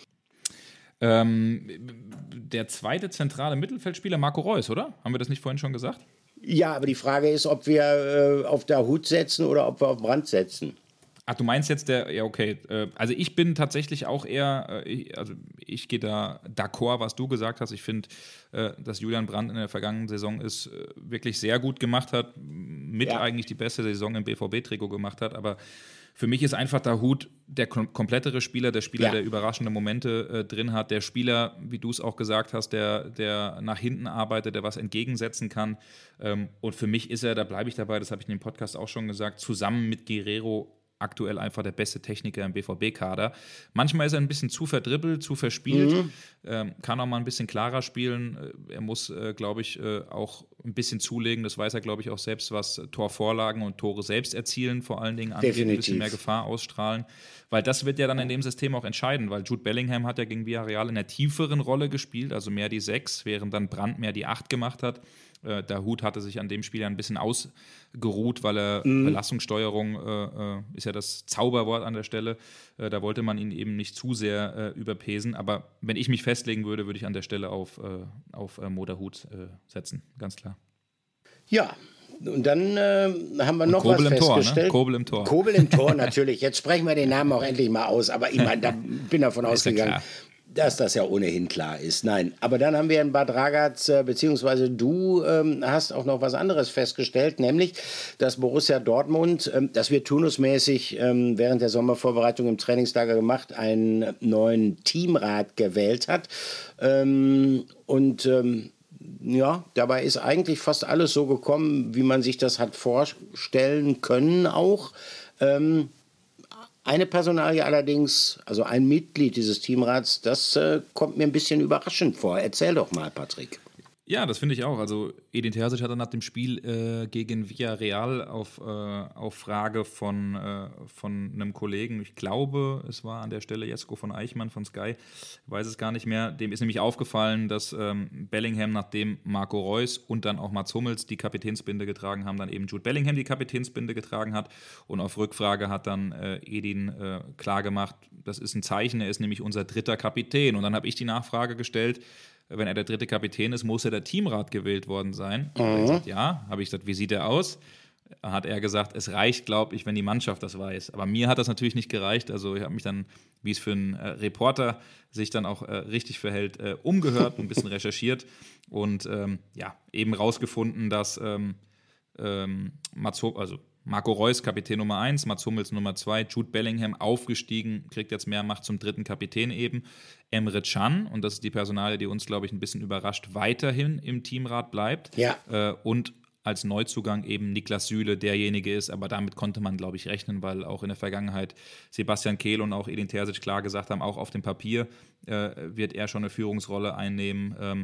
Ähm, der zweite zentrale Mittelfeldspieler, Marco Reus, oder? Haben wir das nicht vorhin schon gesagt? Ja, aber die Frage ist, ob wir äh, auf Dahoud setzen oder ob wir auf Brandt setzen. Ach, du meinst jetzt der, ja okay, also ich bin tatsächlich auch eher, also ich gehe da d'accord, was du gesagt hast. Ich finde, dass Julian Brandt in der vergangenen Saison es wirklich sehr gut gemacht hat, mit ja. eigentlich die beste Saison im B V B-Trikot gemacht hat, aber für mich ist einfach Dahoud der kom- komplettere Spieler, der Spieler, ja. der überraschende Momente äh, drin hat, der Spieler, wie du es auch gesagt hast, der, der nach hinten arbeitet, der was entgegensetzen kann. Ähm, und für mich ist er, da bleibe ich dabei, das habe ich in dem Podcast auch schon gesagt, zusammen mit Guerrero aktuell einfach der beste Techniker im B V B-Kader. Manchmal ist er ein bisschen zu verdribbelt, zu verspielt, mhm. ähm, kann auch mal ein bisschen klarer spielen. Er muss, äh, glaube ich, äh, auch ein bisschen zulegen, das weiß er, glaube ich, auch selbst, was Torvorlagen und Tore selbst erzielen, vor allen Dingen angeht, ein bisschen mehr Gefahr ausstrahlen. Weil das wird ja dann in dem System auch entscheiden, weil Jude Bellingham hat ja gegen Villarreal in einer tieferen Rolle gespielt, also mehr die sechs, während dann Brandt mehr die acht gemacht hat. Äh, Dahoud hatte sich an dem Spiel ein bisschen ausgeruht, weil er mhm. Belastungssteuerung äh, ist ja das Zauberwort an der Stelle. Äh, da wollte man ihn eben nicht zu sehr äh, überpesen. Aber wenn ich mich festlegen würde, würde ich an der Stelle auf, äh, auf äh, Mo Dahoud äh, setzen, ganz klar. Ja, und dann äh, haben wir und noch Kobel was im festgestellt. Tor, ne? Kobel im Tor. Kobel im Tor, natürlich. Jetzt sprechen wir den Namen auch endlich mal aus. Aber ich meine, da bin davon ausgegangen, ja dass das ja ohnehin klar ist. Nein, aber dann haben wir in Bad Ragaz, äh, beziehungsweise du ähm, hast auch noch was anderes festgestellt, nämlich, dass Borussia Dortmund, ähm, das wird turnusmäßig ähm, während der Sommervorbereitung im Trainingslager gemacht, einen neuen Teamrat gewählt hat. Ähm, und ähm, ja, dabei ist eigentlich fast alles so gekommen, wie man sich das hat vorstellen können auch. Ähm, Eine Personalie allerdings, also ein Mitglied dieses Teamrats, das äh, kommt mir ein bisschen überraschend vor. Erzähl doch mal, Patrick. Ja, das finde ich auch. Also Edin Terzic hat dann nach dem Spiel äh, gegen Villarreal auf, äh, auf Frage von, äh, von einem Kollegen, ich glaube, es war an der Stelle Jesko von Eichmann von Sky, weiß es gar nicht mehr, dem ist nämlich aufgefallen, dass ähm, Bellingham, nachdem Marco Reus und dann auch Mats Hummels die Kapitänsbinde getragen haben, dann eben Jude Bellingham die Kapitänsbinde getragen hat und auf Rückfrage hat dann äh, Edin äh, klargemacht, das ist ein Zeichen, er ist nämlich unser dritter Kapitän. Und dann habe ich die Nachfrage gestellt, wenn er der dritte Kapitän ist, muss er der Teamrat gewählt worden sein. Mhm. Er gesagt, ja, habe ich gesagt, wie sieht er aus? Hat er gesagt, es reicht, glaube ich, wenn die Mannschaft das weiß. Aber mir hat das natürlich nicht gereicht. Also ich habe mich dann, wie es für einen äh, Reporter sich dann auch äh, richtig verhält, äh, umgehört, ein bisschen recherchiert und ähm, ja, eben rausgefunden, dass ähm, ähm, Mats Hummels, also Marco Reus, Kapitän Nummer eins, Mats Hummels Nummer zwei, Jude Bellingham aufgestiegen, kriegt jetzt mehr Macht zum dritten Kapitän eben. Emre Can, und das ist die Personalie, die uns, glaube ich, ein bisschen überrascht, weiterhin im Teamrat bleibt. Ja. Äh, und als Neuzugang eben Niklas Süle derjenige ist, aber damit konnte man, glaube ich, rechnen, weil auch in der Vergangenheit Sebastian Kehl und auch Edin Terzic klar gesagt haben, auch auf dem Papier äh, wird er schon eine Führungsrolle einnehmen. Ähm,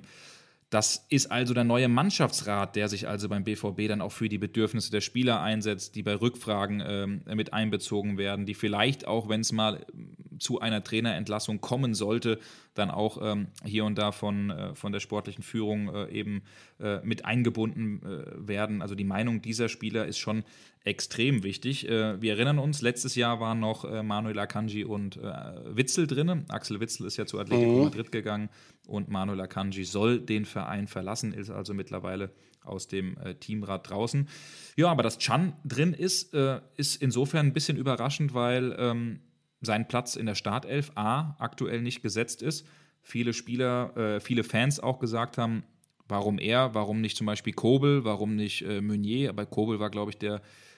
Das ist also der neue Mannschaftsrat, der sich also beim B V B dann auch für die Bedürfnisse der Spieler einsetzt, die bei Rückfragen ähm, mit einbezogen werden, die vielleicht auch, wenn es mal zu einer Trainerentlassung kommen sollte, dann auch ähm, hier und da von, äh, von der sportlichen Führung äh, eben äh, mit eingebunden äh, werden. Also die Meinung dieser Spieler ist schon extrem wichtig. Äh, wir erinnern uns, letztes Jahr waren noch äh, Manuel Akanji und äh, Witsel drin. Axel Witsel ist ja zu Atletico mhm. Madrid gegangen und Manuel Akanji soll den Verein verlassen, ist also mittlerweile aus dem äh, Teamrat draußen. Ja, aber dass Can drin ist, äh, ist insofern ein bisschen überraschend, weil ähm, sein Platz in der Startelf A aktuell nicht gesetzt ist. Viele Spieler, äh, viele Fans auch gesagt haben, warum er, warum nicht zum Beispiel Kobel, warum nicht äh, Meunier, aber Kobel war, glaube ich, der,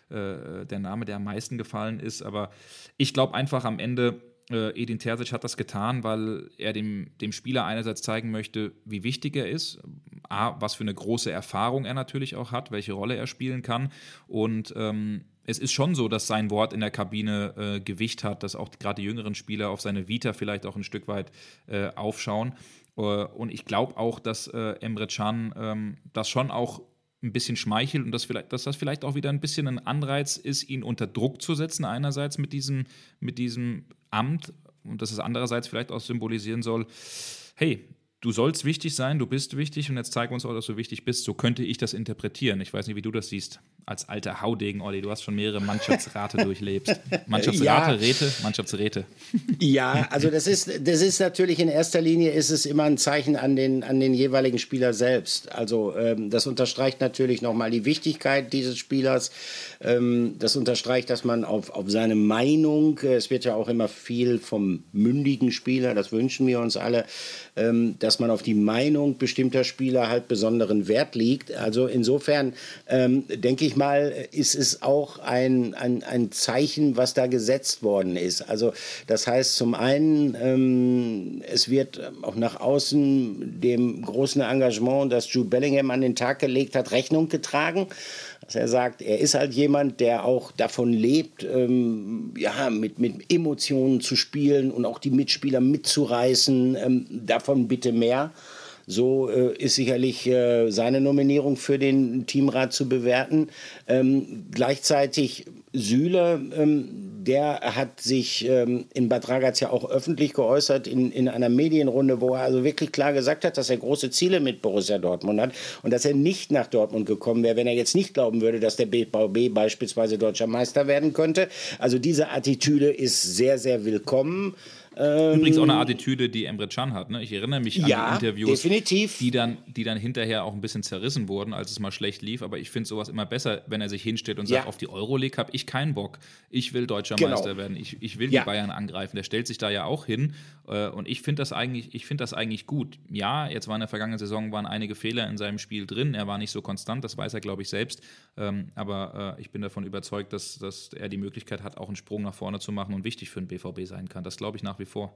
äh, der Name, der am meisten gefallen ist, aber ich glaube einfach am Ende, äh, Edin Terzic hat das getan, weil er dem, dem Spieler einerseits zeigen möchte, wie wichtig er ist, A, was für eine große Erfahrung er natürlich auch hat, welche Rolle er spielen kann und ähm, es ist schon so, dass sein Wort in der Kabine äh, Gewicht hat, dass auch gerade die jüngeren Spieler auf seine Vita vielleicht auch ein Stück weit äh, aufschauen. Äh, und ich glaube auch, dass äh, Emre Can ähm, das schon auch ein bisschen schmeichelt und dass, vielleicht, dass das vielleicht auch wieder ein bisschen ein Anreiz ist, ihn unter Druck zu setzen, einerseits mit diesem, mit diesem Amt und dass es andererseits vielleicht auch symbolisieren soll, hey, du sollst wichtig sein, du bist wichtig und jetzt zeig uns auch, dass du wichtig bist. So könnte ich das interpretieren. Ich weiß nicht, wie du das siehst. Als alter Haudegen, Olli, du hast schon mehrere Mannschaftsrate durchlebt. Mannschaftsrate, ja. Räte, Mannschaftsräte. Ja, also das ist, das ist natürlich in erster Linie ist es immer ein Zeichen an den, an den jeweiligen Spieler selbst. Also ähm, das unterstreicht natürlich nochmal die Wichtigkeit dieses Spielers. Ähm, das unterstreicht, dass man auf, auf seine Meinung, es wird ja auch immer viel vom mündigen Spieler, das wünschen wir uns alle, ähm, dass man auf die Meinung bestimmter Spieler halt besonderen Wert legt. Also insofern ähm, denke ich mal, ist es auch ein, ein, ein Zeichen, was da gesetzt worden ist. Also das heißt zum einen, ähm, es wird auch nach außen dem großen Engagement, das Jude Bellingham an den Tag gelegt hat, Rechnung getragen. Dass er sagt, er ist halt jemand, der auch davon lebt, ähm, ja, mit, mit Emotionen zu spielen und auch die Mitspieler mitzureißen. Ähm, davon bitte mehr. So äh, ist sicherlich äh, seine Nominierung für den Teamrat zu bewerten. Ähm, gleichzeitig Süle, ähm, der hat sich ähm, in Bad Ragaz ja auch öffentlich geäußert in, in einer Medienrunde, wo er also wirklich klar gesagt hat, dass er große Ziele mit Borussia Dortmund hat und dass er nicht nach Dortmund gekommen wäre, wenn er jetzt nicht glauben würde, dass der B V B beispielsweise deutscher Meister werden könnte. Also diese Attitüde ist sehr, sehr willkommen. Übrigens auch eine Attitüde, die Emre Can hat. Ne? Ich erinnere mich an ja, die Interviews, definitiv. Die, dann, die dann hinterher auch ein bisschen zerrissen wurden, als es mal schlecht lief. Aber ich finde sowas immer besser, wenn er sich hinstellt und sagt, ja. auf die Euroleague habe ich keinen Bock. Ich will deutscher genau. Meister werden. Ich, ich will ja. die Bayern angreifen. Der stellt sich da ja auch hin. Äh, und ich finde das, find das eigentlich gut. Ja, jetzt war in der vergangenen Saison waren einige Fehler in seinem Spiel drin. Er war nicht so konstant, das weiß er, glaube ich, selbst. Ähm, aber äh, ich bin davon überzeugt, dass, dass er die Möglichkeit hat, auch einen Sprung nach vorne zu machen und wichtig für den B V B sein kann. Das glaube ich nach wie vor.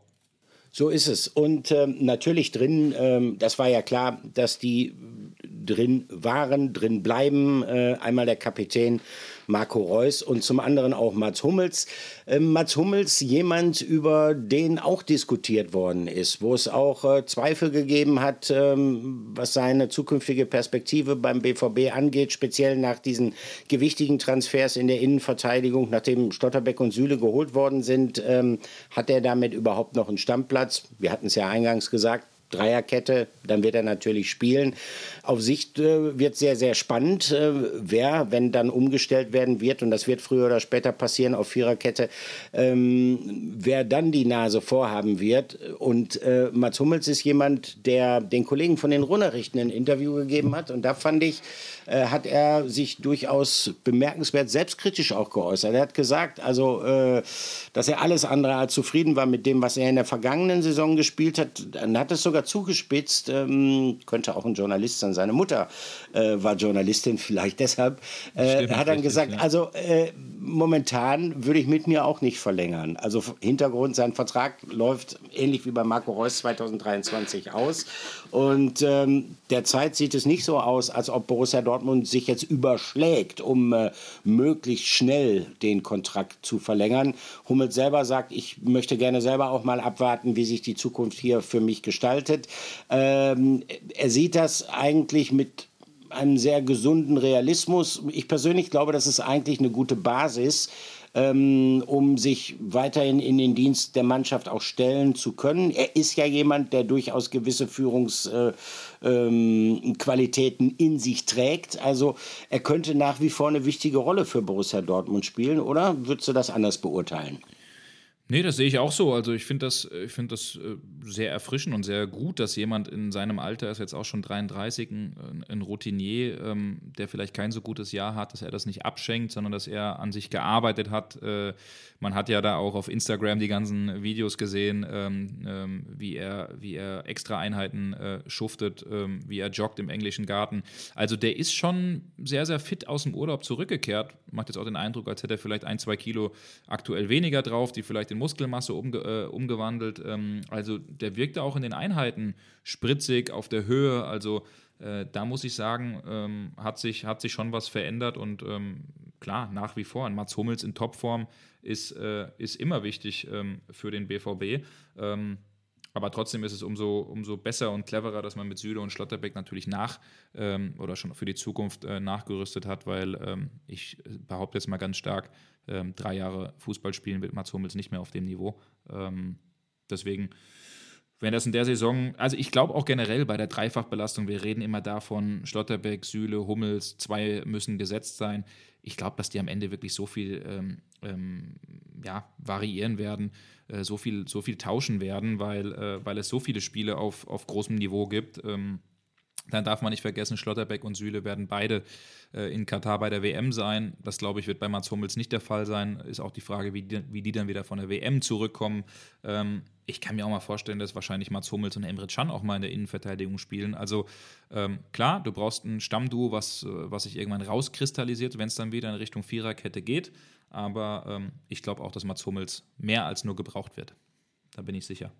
So ist es. Und ähm, natürlich drin, ähm, das war ja klar, dass die drin waren, drin bleiben. Äh, einmal der Kapitän Marco Reus und zum anderen auch Mats Hummels. Ähm, Mats Hummels, jemand, über den auch diskutiert worden ist, wo es auch äh, Zweifel gegeben hat, ähm, was seine zukünftige Perspektive beim B V B angeht, speziell nach diesen gewichtigen Transfers in der Innenverteidigung, nachdem Schlotterbeck und Süle geholt worden sind, ähm, hat er damit überhaupt noch einen Stammplatz? Wir hatten es ja eingangs gesagt, Dreierkette, dann wird er natürlich spielen. Auf Sicht äh, wird sehr, sehr spannend, äh, wer, wenn dann umgestellt werden wird, und das wird früher oder später passieren auf Viererkette, ähm, wer dann die Nase vorhaben wird. Und äh, Mats Hummels ist jemand, der den Kollegen von den Runnerichten ein Interview gegeben hat. Und da fand ich, äh, hat er sich durchaus bemerkenswert selbstkritisch auch geäußert. Er hat gesagt, also, äh, dass er alles andere als zufrieden war mit dem, was er in der vergangenen Saison gespielt hat. Dann hat es sogar zugespitzt, ähm, könnte auch ein Journalist sein, seine Mutter äh, war Journalistin, vielleicht deshalb, äh, Stimmt, hat dann richtig, gesagt, ja. also äh, momentan würde ich mit mir auch nicht verlängern. Also Hintergrund, sein Vertrag läuft ähnlich wie bei Marco Reus zwanzig dreiundzwanzig aus und ähm, derzeit sieht es nicht so aus, als ob Borussia Dortmund sich jetzt überschlägt, um äh, möglichst schnell den Kontrakt zu verlängern. Hummels selber sagt, ich möchte gerne selber auch mal abwarten, wie sich die Zukunft hier für mich gestaltet. Ähm, er sieht das eigentlich mit einem sehr gesunden Realismus. Ich persönlich glaube, das ist eigentlich eine gute Basis, ähm, um sich weiterhin in den Dienst der Mannschaft auch stellen zu können. Er ist ja jemand, der durchaus gewisse Führungsqualitäten äh, ähm, in sich trägt. Also er könnte nach wie vor eine wichtige Rolle für Borussia Dortmund spielen, oder würdest du das anders beurteilen? Nee, das sehe ich auch so. Also ich finde das, ich find das sehr erfrischend und sehr gut, dass jemand in seinem Alter, ist jetzt auch schon dreiunddreißig, ein, ein Routinier, ähm, der vielleicht kein so gutes Jahr hat, dass er das nicht abschenkt, sondern dass er an sich gearbeitet hat. Äh, man hat ja da auch auf Instagram die ganzen Videos gesehen, ähm, ähm, wie er, wie er Extra-Einheiten äh, schuftet, ähm, wie er joggt im englischen Garten. Also der ist schon sehr, sehr fit aus dem Urlaub zurückgekehrt. Macht jetzt auch den Eindruck, als hätte er vielleicht ein, zwei Kilo aktuell weniger drauf, die vielleicht in Muskelmasse umge äh, umgewandelt. Ähm, also der wirkte auch in den Einheiten spritzig, auf der Höhe. Also äh, da muss ich sagen, ähm, hat sich, hat sich schon was verändert. Und ähm, klar, nach wie vor, ein Mats Hummels in Topform ist, äh, ist immer wichtig ähm, für den B V B. Ähm, aber trotzdem ist es umso, umso besser und cleverer, dass man mit Süle und Schlotterbeck natürlich nach ähm, oder schon für die Zukunft äh, nachgerüstet hat, weil ähm, ich behaupte jetzt mal ganz stark, ähm, drei Jahre Fußball spielen wird Mats Hummels nicht mehr auf dem Niveau. Ähm, deswegen, wenn das in der Saison, also ich glaube auch generell bei der Dreifachbelastung, wir reden immer davon, Schlotterbeck, Süle, Hummels, zwei müssen gesetzt sein. Ich glaube, dass die am Ende wirklich so viel ähm, ähm, ja, variieren werden, äh, so viel, so viel tauschen werden, weil, äh, weil es so viele Spiele auf, auf großem Niveau gibt. Ähm, dann darf man nicht vergessen, Schlotterbeck und Süle werden beide äh, in Katar bei der W M sein. Das, glaube ich, wird bei Mats Hummels nicht der Fall sein. Ist auch die Frage, wie die, wie die dann wieder von der W M zurückkommen. Ähm, ich kann mir auch mal vorstellen, dass wahrscheinlich Mats Hummels und Emre Can auch mal in der Innenverteidigung spielen. Also ähm, klar, du brauchst ein Stammduo, was, was sich irgendwann rauskristallisiert, wenn es dann wieder in Richtung Viererkette geht. Aber ähm, ich glaube auch, dass Mats Hummels mehr als nur gebraucht wird. Da bin ich sicher.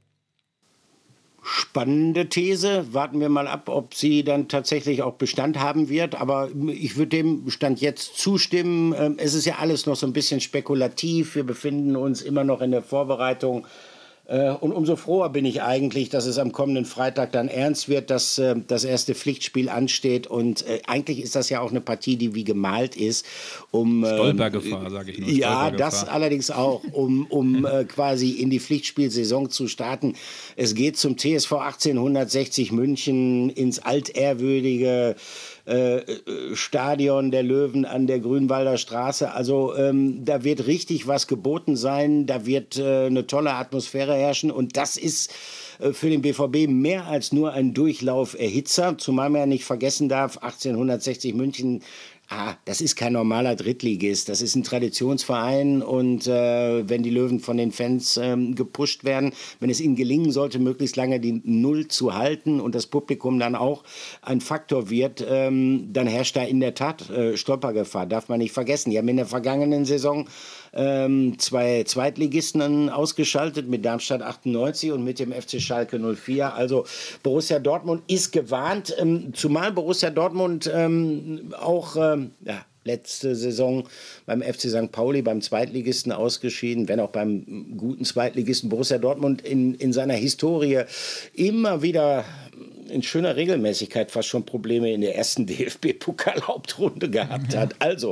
Spannende These. Warten wir mal ab, ob sie dann tatsächlich auch Bestand haben wird. Aber ich würde dem Stand jetzt zustimmen. Es ist ja alles noch so ein bisschen spekulativ. Wir befinden uns immer noch in der Vorbereitung. Und umso froher bin ich eigentlich, dass es am kommenden Freitag dann ernst wird, dass äh, das erste Pflichtspiel ansteht. Und äh, eigentlich ist das ja auch eine Partie, die wie gemalt ist. Um, äh, Stolpergefahr, sage ich nur. Ja, das allerdings auch, um, um äh, quasi in die Pflichtspielsaison zu starten. Es geht zum T S V achtzehnhundertsechzig München ins altehrwürdige Äh, Stadion der Löwen an der Grünwalder Straße. Also ähm, da wird richtig was geboten sein, da wird äh, eine tolle Atmosphäre herrschen und das ist äh, für den B V B mehr als nur ein Durchlauferhitzer, zumal man ja nicht vergessen darf, achtzehnhundertsechzig München, ah, das ist kein normaler Drittligist, das ist ein Traditionsverein und äh, wenn die Löwen von den Fans ähm, gepusht werden, wenn es ihnen gelingen sollte, möglichst lange die Null zu halten und das Publikum dann auch ein Faktor wird, ähm, dann herrscht da in der Tat äh, Stolpergefahr, darf man nicht vergessen. Die haben in der vergangenen Saison ähm, zwei Zweitligisten ausgeschaltet mit Darmstadt achtundneunzig und mit dem F C Schalke null vier. Also Borussia Dortmund ist gewarnt, ähm, zumal Borussia Dortmund ähm, auch ähm, ja, letzte Saison beim F C Sankt Pauli, beim Zweitligisten ausgeschieden, wenn auch beim guten Zweitligisten Borussia Dortmund in, in seiner Historie immer wieder in schöner Regelmäßigkeit fast schon Probleme in der ersten D F B-Pokal-Hauptrunde gehabt hat. Also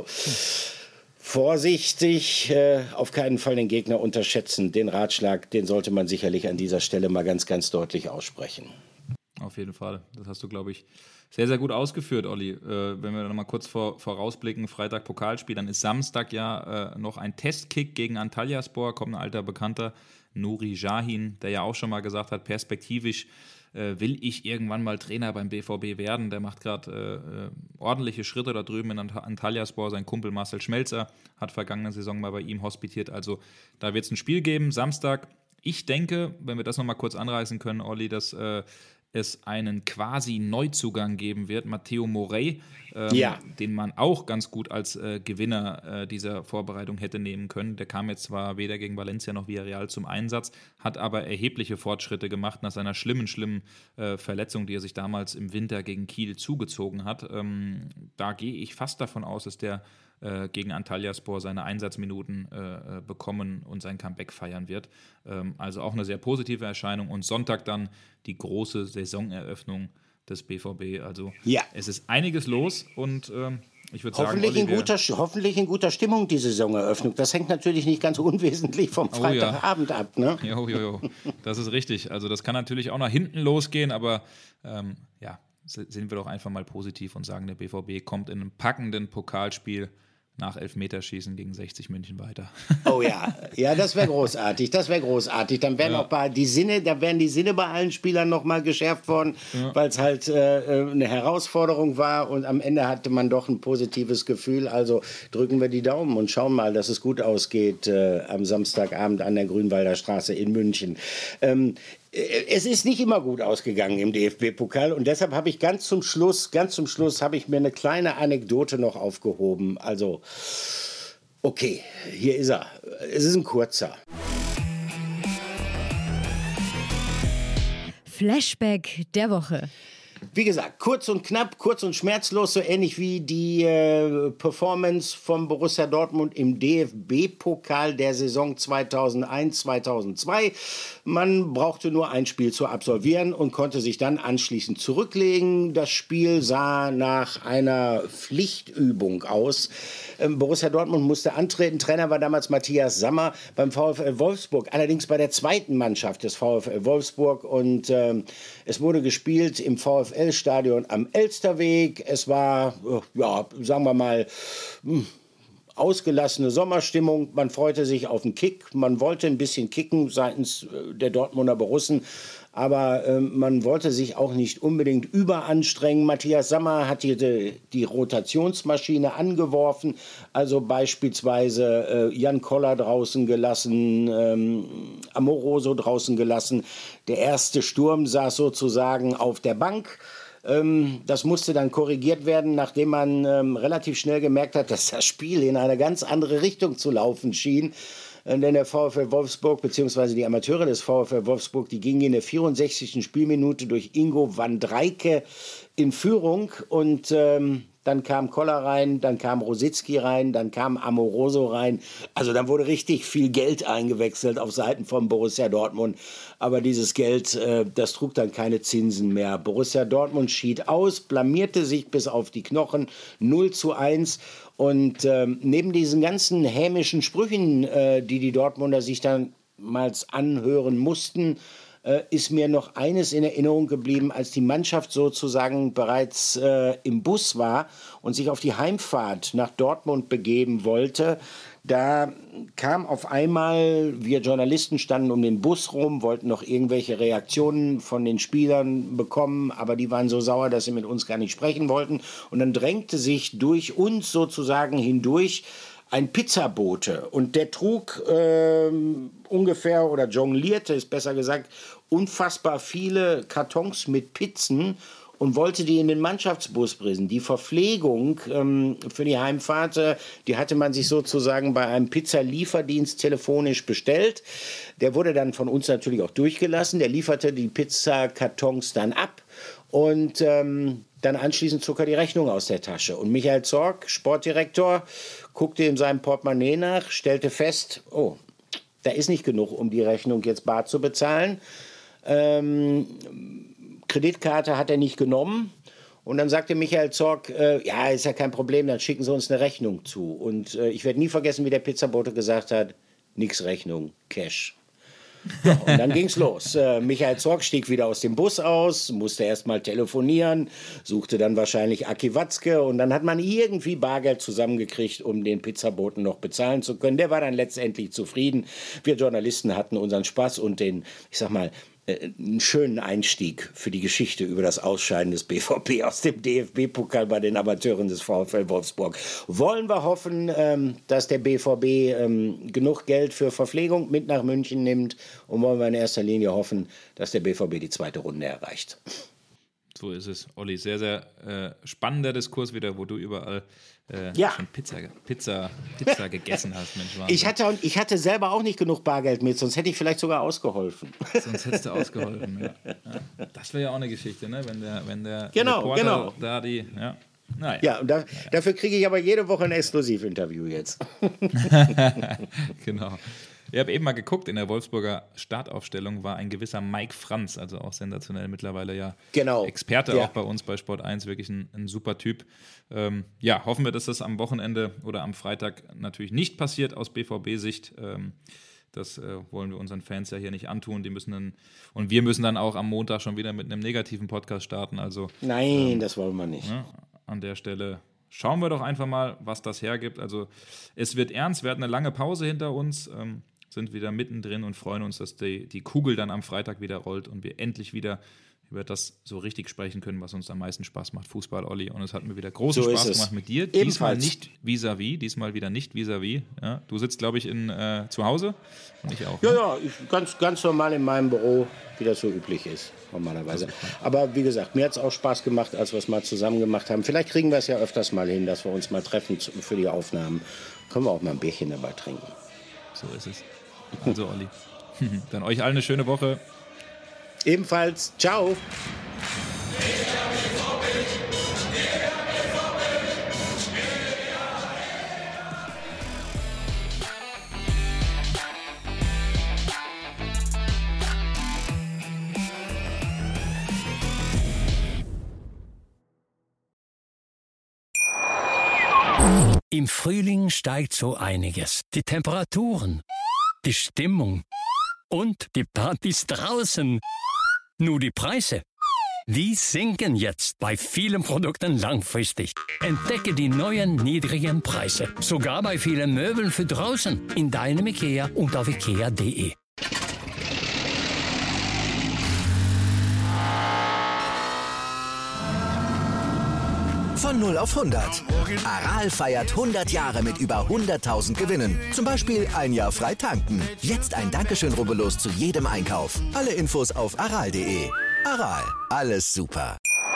vorsichtig, äh, auf keinen Fall den Gegner unterschätzen. Den Ratschlag, den sollte man sicherlich an dieser Stelle mal ganz, ganz deutlich aussprechen. Auf jeden Fall. Das hast du, glaube ich, sehr, sehr gut ausgeführt, Olli. Äh, wenn wir noch mal kurz vor, vorausblicken, Freitag Pokalspiel, dann ist Samstag ja äh, noch ein Testkick gegen Antalyaspor, kommt ein alter Bekannter, Nuri Sahin, der ja auch schon mal gesagt hat, perspektivisch äh, will ich irgendwann mal Trainer beim B V B werden. Der macht gerade äh, ordentliche Schritte da drüben in Ant- Antalyaspor. Sein Kumpel Marcel Schmelzer hat vergangene Saison mal bei ihm hospitiert. Also da wird es ein Spiel geben, Samstag. Ich denke, wenn wir das noch mal kurz anreißen können, Olli, dass äh, es einen quasi Neuzugang geben wird, Matteo Morey, ähm, ja. den man auch ganz gut als äh, Gewinner äh, dieser Vorbereitung hätte nehmen können. Der kam jetzt zwar weder gegen Valencia noch Villarreal zum Einsatz, hat aber erhebliche Fortschritte gemacht nach seiner schlimmen, schlimmen äh, Verletzung, die er sich damals im Winter gegen Kiel zugezogen hat. Ähm, da gehe ich fast davon aus, dass der äh, gegen Antalyaspor seine Einsatzminuten äh, bekommen und sein Comeback feiern wird. Ähm, also auch eine sehr positive Erscheinung. Und Sonntag dann die große Saisoneröffnung des B V B. Also ja. Es ist einiges los und ähm, Ich würde sagen, Hoffentlich, Olli, in guter, hoffentlich in guter Stimmung die Saisoneröffnung. Das hängt natürlich nicht ganz unwesentlich vom Freitagabend oh, ja. ab. Ne? Jo, jo, jo. Das ist richtig. Also das kann natürlich auch nach hinten losgehen, aber ähm, ja, sind wir doch einfach mal positiv und sagen, der B V B kommt in einem packenden Pokalspiel nach Elfmeterschießen gegen sechzig München weiter. Oh ja, ja, das wäre großartig, das wäre großartig. Dann wären ja. auch bei die Sinne, da wären die Sinne bei allen Spielern noch mal geschärft worden, ja. weil es halt äh, eine Herausforderung war und am Ende hatte man doch ein positives Gefühl. Also drücken wir die Daumen und schauen mal, dass es gut ausgeht äh, am Samstagabend an der Grünwalder Straße in München. Ähm, Es ist nicht immer gut ausgegangen im D F B-Pokal und deshalb habe ich ganz zum Schluss, ganz zum Schluss habe ich mir eine kleine Anekdote noch aufgehoben. Also, okay, hier ist er. Es ist ein kurzer. Flashback der Woche. Wie gesagt, kurz und knapp, kurz und schmerzlos, so ähnlich wie die äh, Performance von Borussia Dortmund im D F B-Pokal der Saison zweitausendeins zweitausendzwei. Man brauchte nur ein Spiel zu absolvieren und konnte sich dann anschließend zurücklegen. Das Spiel sah nach einer Pflichtübung aus. Ähm, Borussia Dortmund musste antreten. Trainer war damals Matthias Sammer beim VfL Wolfsburg, allerdings bei der zweiten Mannschaft des VfL Wolfsburg. Und ähm, es wurde gespielt im VfL-Stadion am Elsterweg. Es war, ja, sagen wir mal, ausgelassene Sommerstimmung. Man freute sich auf den Kick. Man wollte ein bisschen kicken seitens der Dortmunder Borussen. Aber äh, man wollte sich auch nicht unbedingt überanstrengen. Matthias Sammer hat die, die Rotationsmaschine angeworfen. Also beispielsweise äh, Jan Koller draußen gelassen, ähm, Amoroso draußen gelassen. Der erste Sturm saß sozusagen auf der Bank. Ähm, das musste dann korrigiert werden, nachdem man ähm, relativ schnell gemerkt hat, dass das Spiel in eine ganz andere Richtung zu laufen schien. Denn der VfL Wolfsburg bzw. die Amateure des VfL Wolfsburg, die gingen in der vierundsechzigsten Spielminute durch Ingo van Drijke in Führung und ähm, dann kam Koller rein, dann kam Rositzky rein, dann kam Amoroso rein. Also dann wurde richtig viel Geld eingewechselt auf Seiten von Borussia Dortmund. Aber dieses Geld, äh, das trug dann keine Zinsen mehr. Borussia Dortmund schied aus, blamierte sich bis auf die Knochen, null zu eins. Und ähm, neben diesen ganzen hämischen Sprüchen, äh, die die Dortmunder sich damals anhören mussten, äh, ist mir noch eines in Erinnerung geblieben, als die Mannschaft sozusagen bereits äh, im Bus war und sich auf die Heimfahrt nach Dortmund begeben wollte. Da kam auf einmal, wir Journalisten standen um den Bus rum, wollten noch irgendwelche Reaktionen von den Spielern bekommen, aber die waren so sauer, dass sie mit uns gar nicht sprechen wollten. Und dann drängte sich durch uns sozusagen hindurch ein Pizzabote und der trug äh, ungefähr, oder jonglierte, ist besser gesagt, unfassbar viele Kartons mit Pizzen und wollte die in den Mannschaftsbus bringen. Die Verpflegung ähm, für die Heimfahrt, äh, die hatte man sich sozusagen bei einem Pizzalieferdienst telefonisch bestellt. Der wurde dann von uns natürlich auch durchgelassen. Der lieferte die Pizzakartons dann ab und ähm, dann anschließend zog er die Rechnung aus der Tasche. Und Michael Zorc, Sportdirektor, guckte in seinem Portemonnaie nach, stellte fest, oh, da ist nicht genug, um die Rechnung jetzt bar zu bezahlen. Ähm, Kreditkarte hat er nicht genommen. Und dann sagte Michael Zorc, äh, ja, ist ja kein Problem, dann schicken Sie uns eine Rechnung zu. Und äh, ich werde nie vergessen, wie der Pizzabote gesagt hat, nix Rechnung, Cash. Ja, und dann ging's los. Äh, Michael Zorc stieg wieder aus dem Bus aus, musste erst mal telefonieren, suchte dann wahrscheinlich Aki Watzke und dann hat man irgendwie Bargeld zusammengekriegt, um den Pizzaboten noch bezahlen zu können. Der war dann letztendlich zufrieden. Wir Journalisten hatten unseren Spaß und den, ich sag mal, einen schönen Einstieg für die Geschichte über das Ausscheiden des B V B aus dem D F B-Pokal bei den Amateuren des VfL Wolfsburg. Wollen wir hoffen, ähm, dass der B V B ähm, genug Geld für Verpflegung mit nach München nimmt und wollen wir in erster Linie hoffen, dass der B V B die zweite Runde erreicht. So ist es, Olli. Sehr, sehr äh, spannender Diskurs wieder, wo du überall äh, ja. schon Pizza, Pizza, Pizza gegessen hast. Mensch, ich, hatte, ich hatte selber auch nicht genug Bargeld mit, sonst hätte ich vielleicht sogar ausgeholfen. Sonst hättest du ausgeholfen, ja. ja. Das wäre ja auch eine Geschichte, ne? Wenn der, wenn der genau, Reporter genau. da die... Ja. Naja. Ja, und da, dafür kriege ich aber jede Woche ein Exklusivinterview jetzt. Genau. Ich habe eben mal geguckt, in der Wolfsburger Startaufstellung war ein gewisser Mike Franz, also auch sensationell mittlerweile ja genau. Experte ja. auch bei uns bei Sport eins, wirklich ein, ein super Typ. Ähm, ja, hoffen wir, dass das am Wochenende oder am Freitag natürlich nicht passiert aus B V B-Sicht. Ähm, das äh, wollen wir unseren Fans ja hier nicht antun. Die müssen dann, und wir müssen dann auch am Montag schon wieder mit einem negativen Podcast starten. Also, Nein, ähm, das wollen wir nicht. Ja, an der Stelle schauen wir doch einfach mal, was das hergibt. Also es wird ernst, wir hatten eine lange Pause hinter uns, ähm, sind wieder mittendrin und freuen uns, dass die, die Kugel dann am Freitag wieder rollt und wir endlich wieder über das so richtig sprechen können, was uns am meisten Spaß macht, Fußball, Olli. Und es hat mir wieder großen so Spaß gemacht mit dir. Ebenfalls. Diesmal nicht vis-à-vis, diesmal wieder nicht vis-à-vis. Ja, du sitzt, glaube ich, in, äh, zu Hause und ich auch. Ja, ne? ja, ich, ganz, ganz normal in meinem Büro, wie das so üblich ist, normalerweise. Aber wie gesagt, mir hat es auch Spaß gemacht, als wir es mal zusammen gemacht haben. Vielleicht kriegen wir es ja öfters mal hin, dass wir uns mal treffen für die Aufnahmen. Können wir auch mal ein Bierchen dabei trinken. So ist es. Also, Olli. Dann euch allen eine schöne Woche. Ebenfalls. Ciao. Im Frühling steigt so einiges. Die Temperaturen, die Stimmung und die Partys draußen. Nur die Preise, die sinken jetzt bei vielen Produkten langfristig. Entdecke die neuen niedrigen Preise, sogar bei vielen Möbeln für draußen, in deinem IKEA und auf ikea punkt de. Von null auf hundert. Aral feiert hundert Jahre mit über hunderttausend Gewinnen. Zum Beispiel ein Jahr frei tanken. Jetzt ein Dankeschön, rubbellos zu jedem Einkauf. Alle Infos auf aral punkt de. Aral, alles super.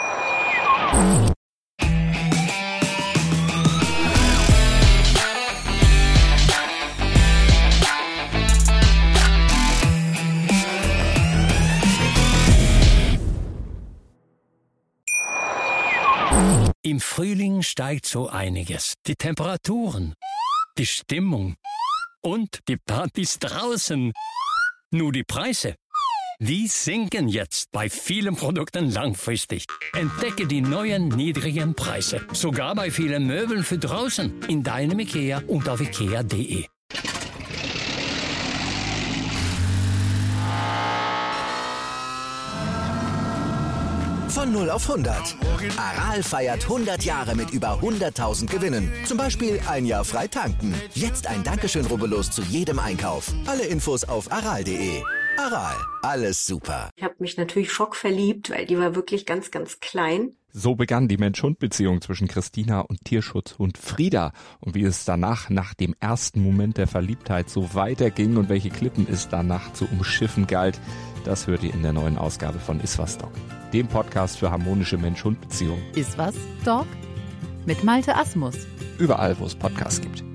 Im Frühling steigt so einiges. Die Temperaturen, die Stimmung und die Partys draußen. Nur die Preise, die sinken jetzt bei vielen Produkten langfristig. Entdecke die neuen niedrigen Preise, sogar bei vielen Möbeln für draußen, in deinem IKEA und auf ikea punkt de. Von null auf hundert. Aral feiert hundert Jahre mit über hunderttausend Gewinnen. Zum Beispiel ein Jahr frei tanken. Jetzt ein Dankeschön, rubbellos zu jedem Einkauf. Alle Infos auf aral punkt de. Aral, alles super. Ich habe mich natürlich schockverliebt, weil die war wirklich ganz, ganz klein. So begann die Mensch-Hund-Beziehung zwischen Christina und Tierschutzhund Frieda. Und wie es danach, nach dem ersten Moment der Verliebtheit, so weiterging und welche Klippen es danach zu umschiffen galt, das hört ihr in der neuen Ausgabe von Iswas Dog, dem Podcast für harmonische Mensch-Hund-Beziehungen. Iswas Dog mit Malte Asmus. Überall, wo es Podcasts gibt.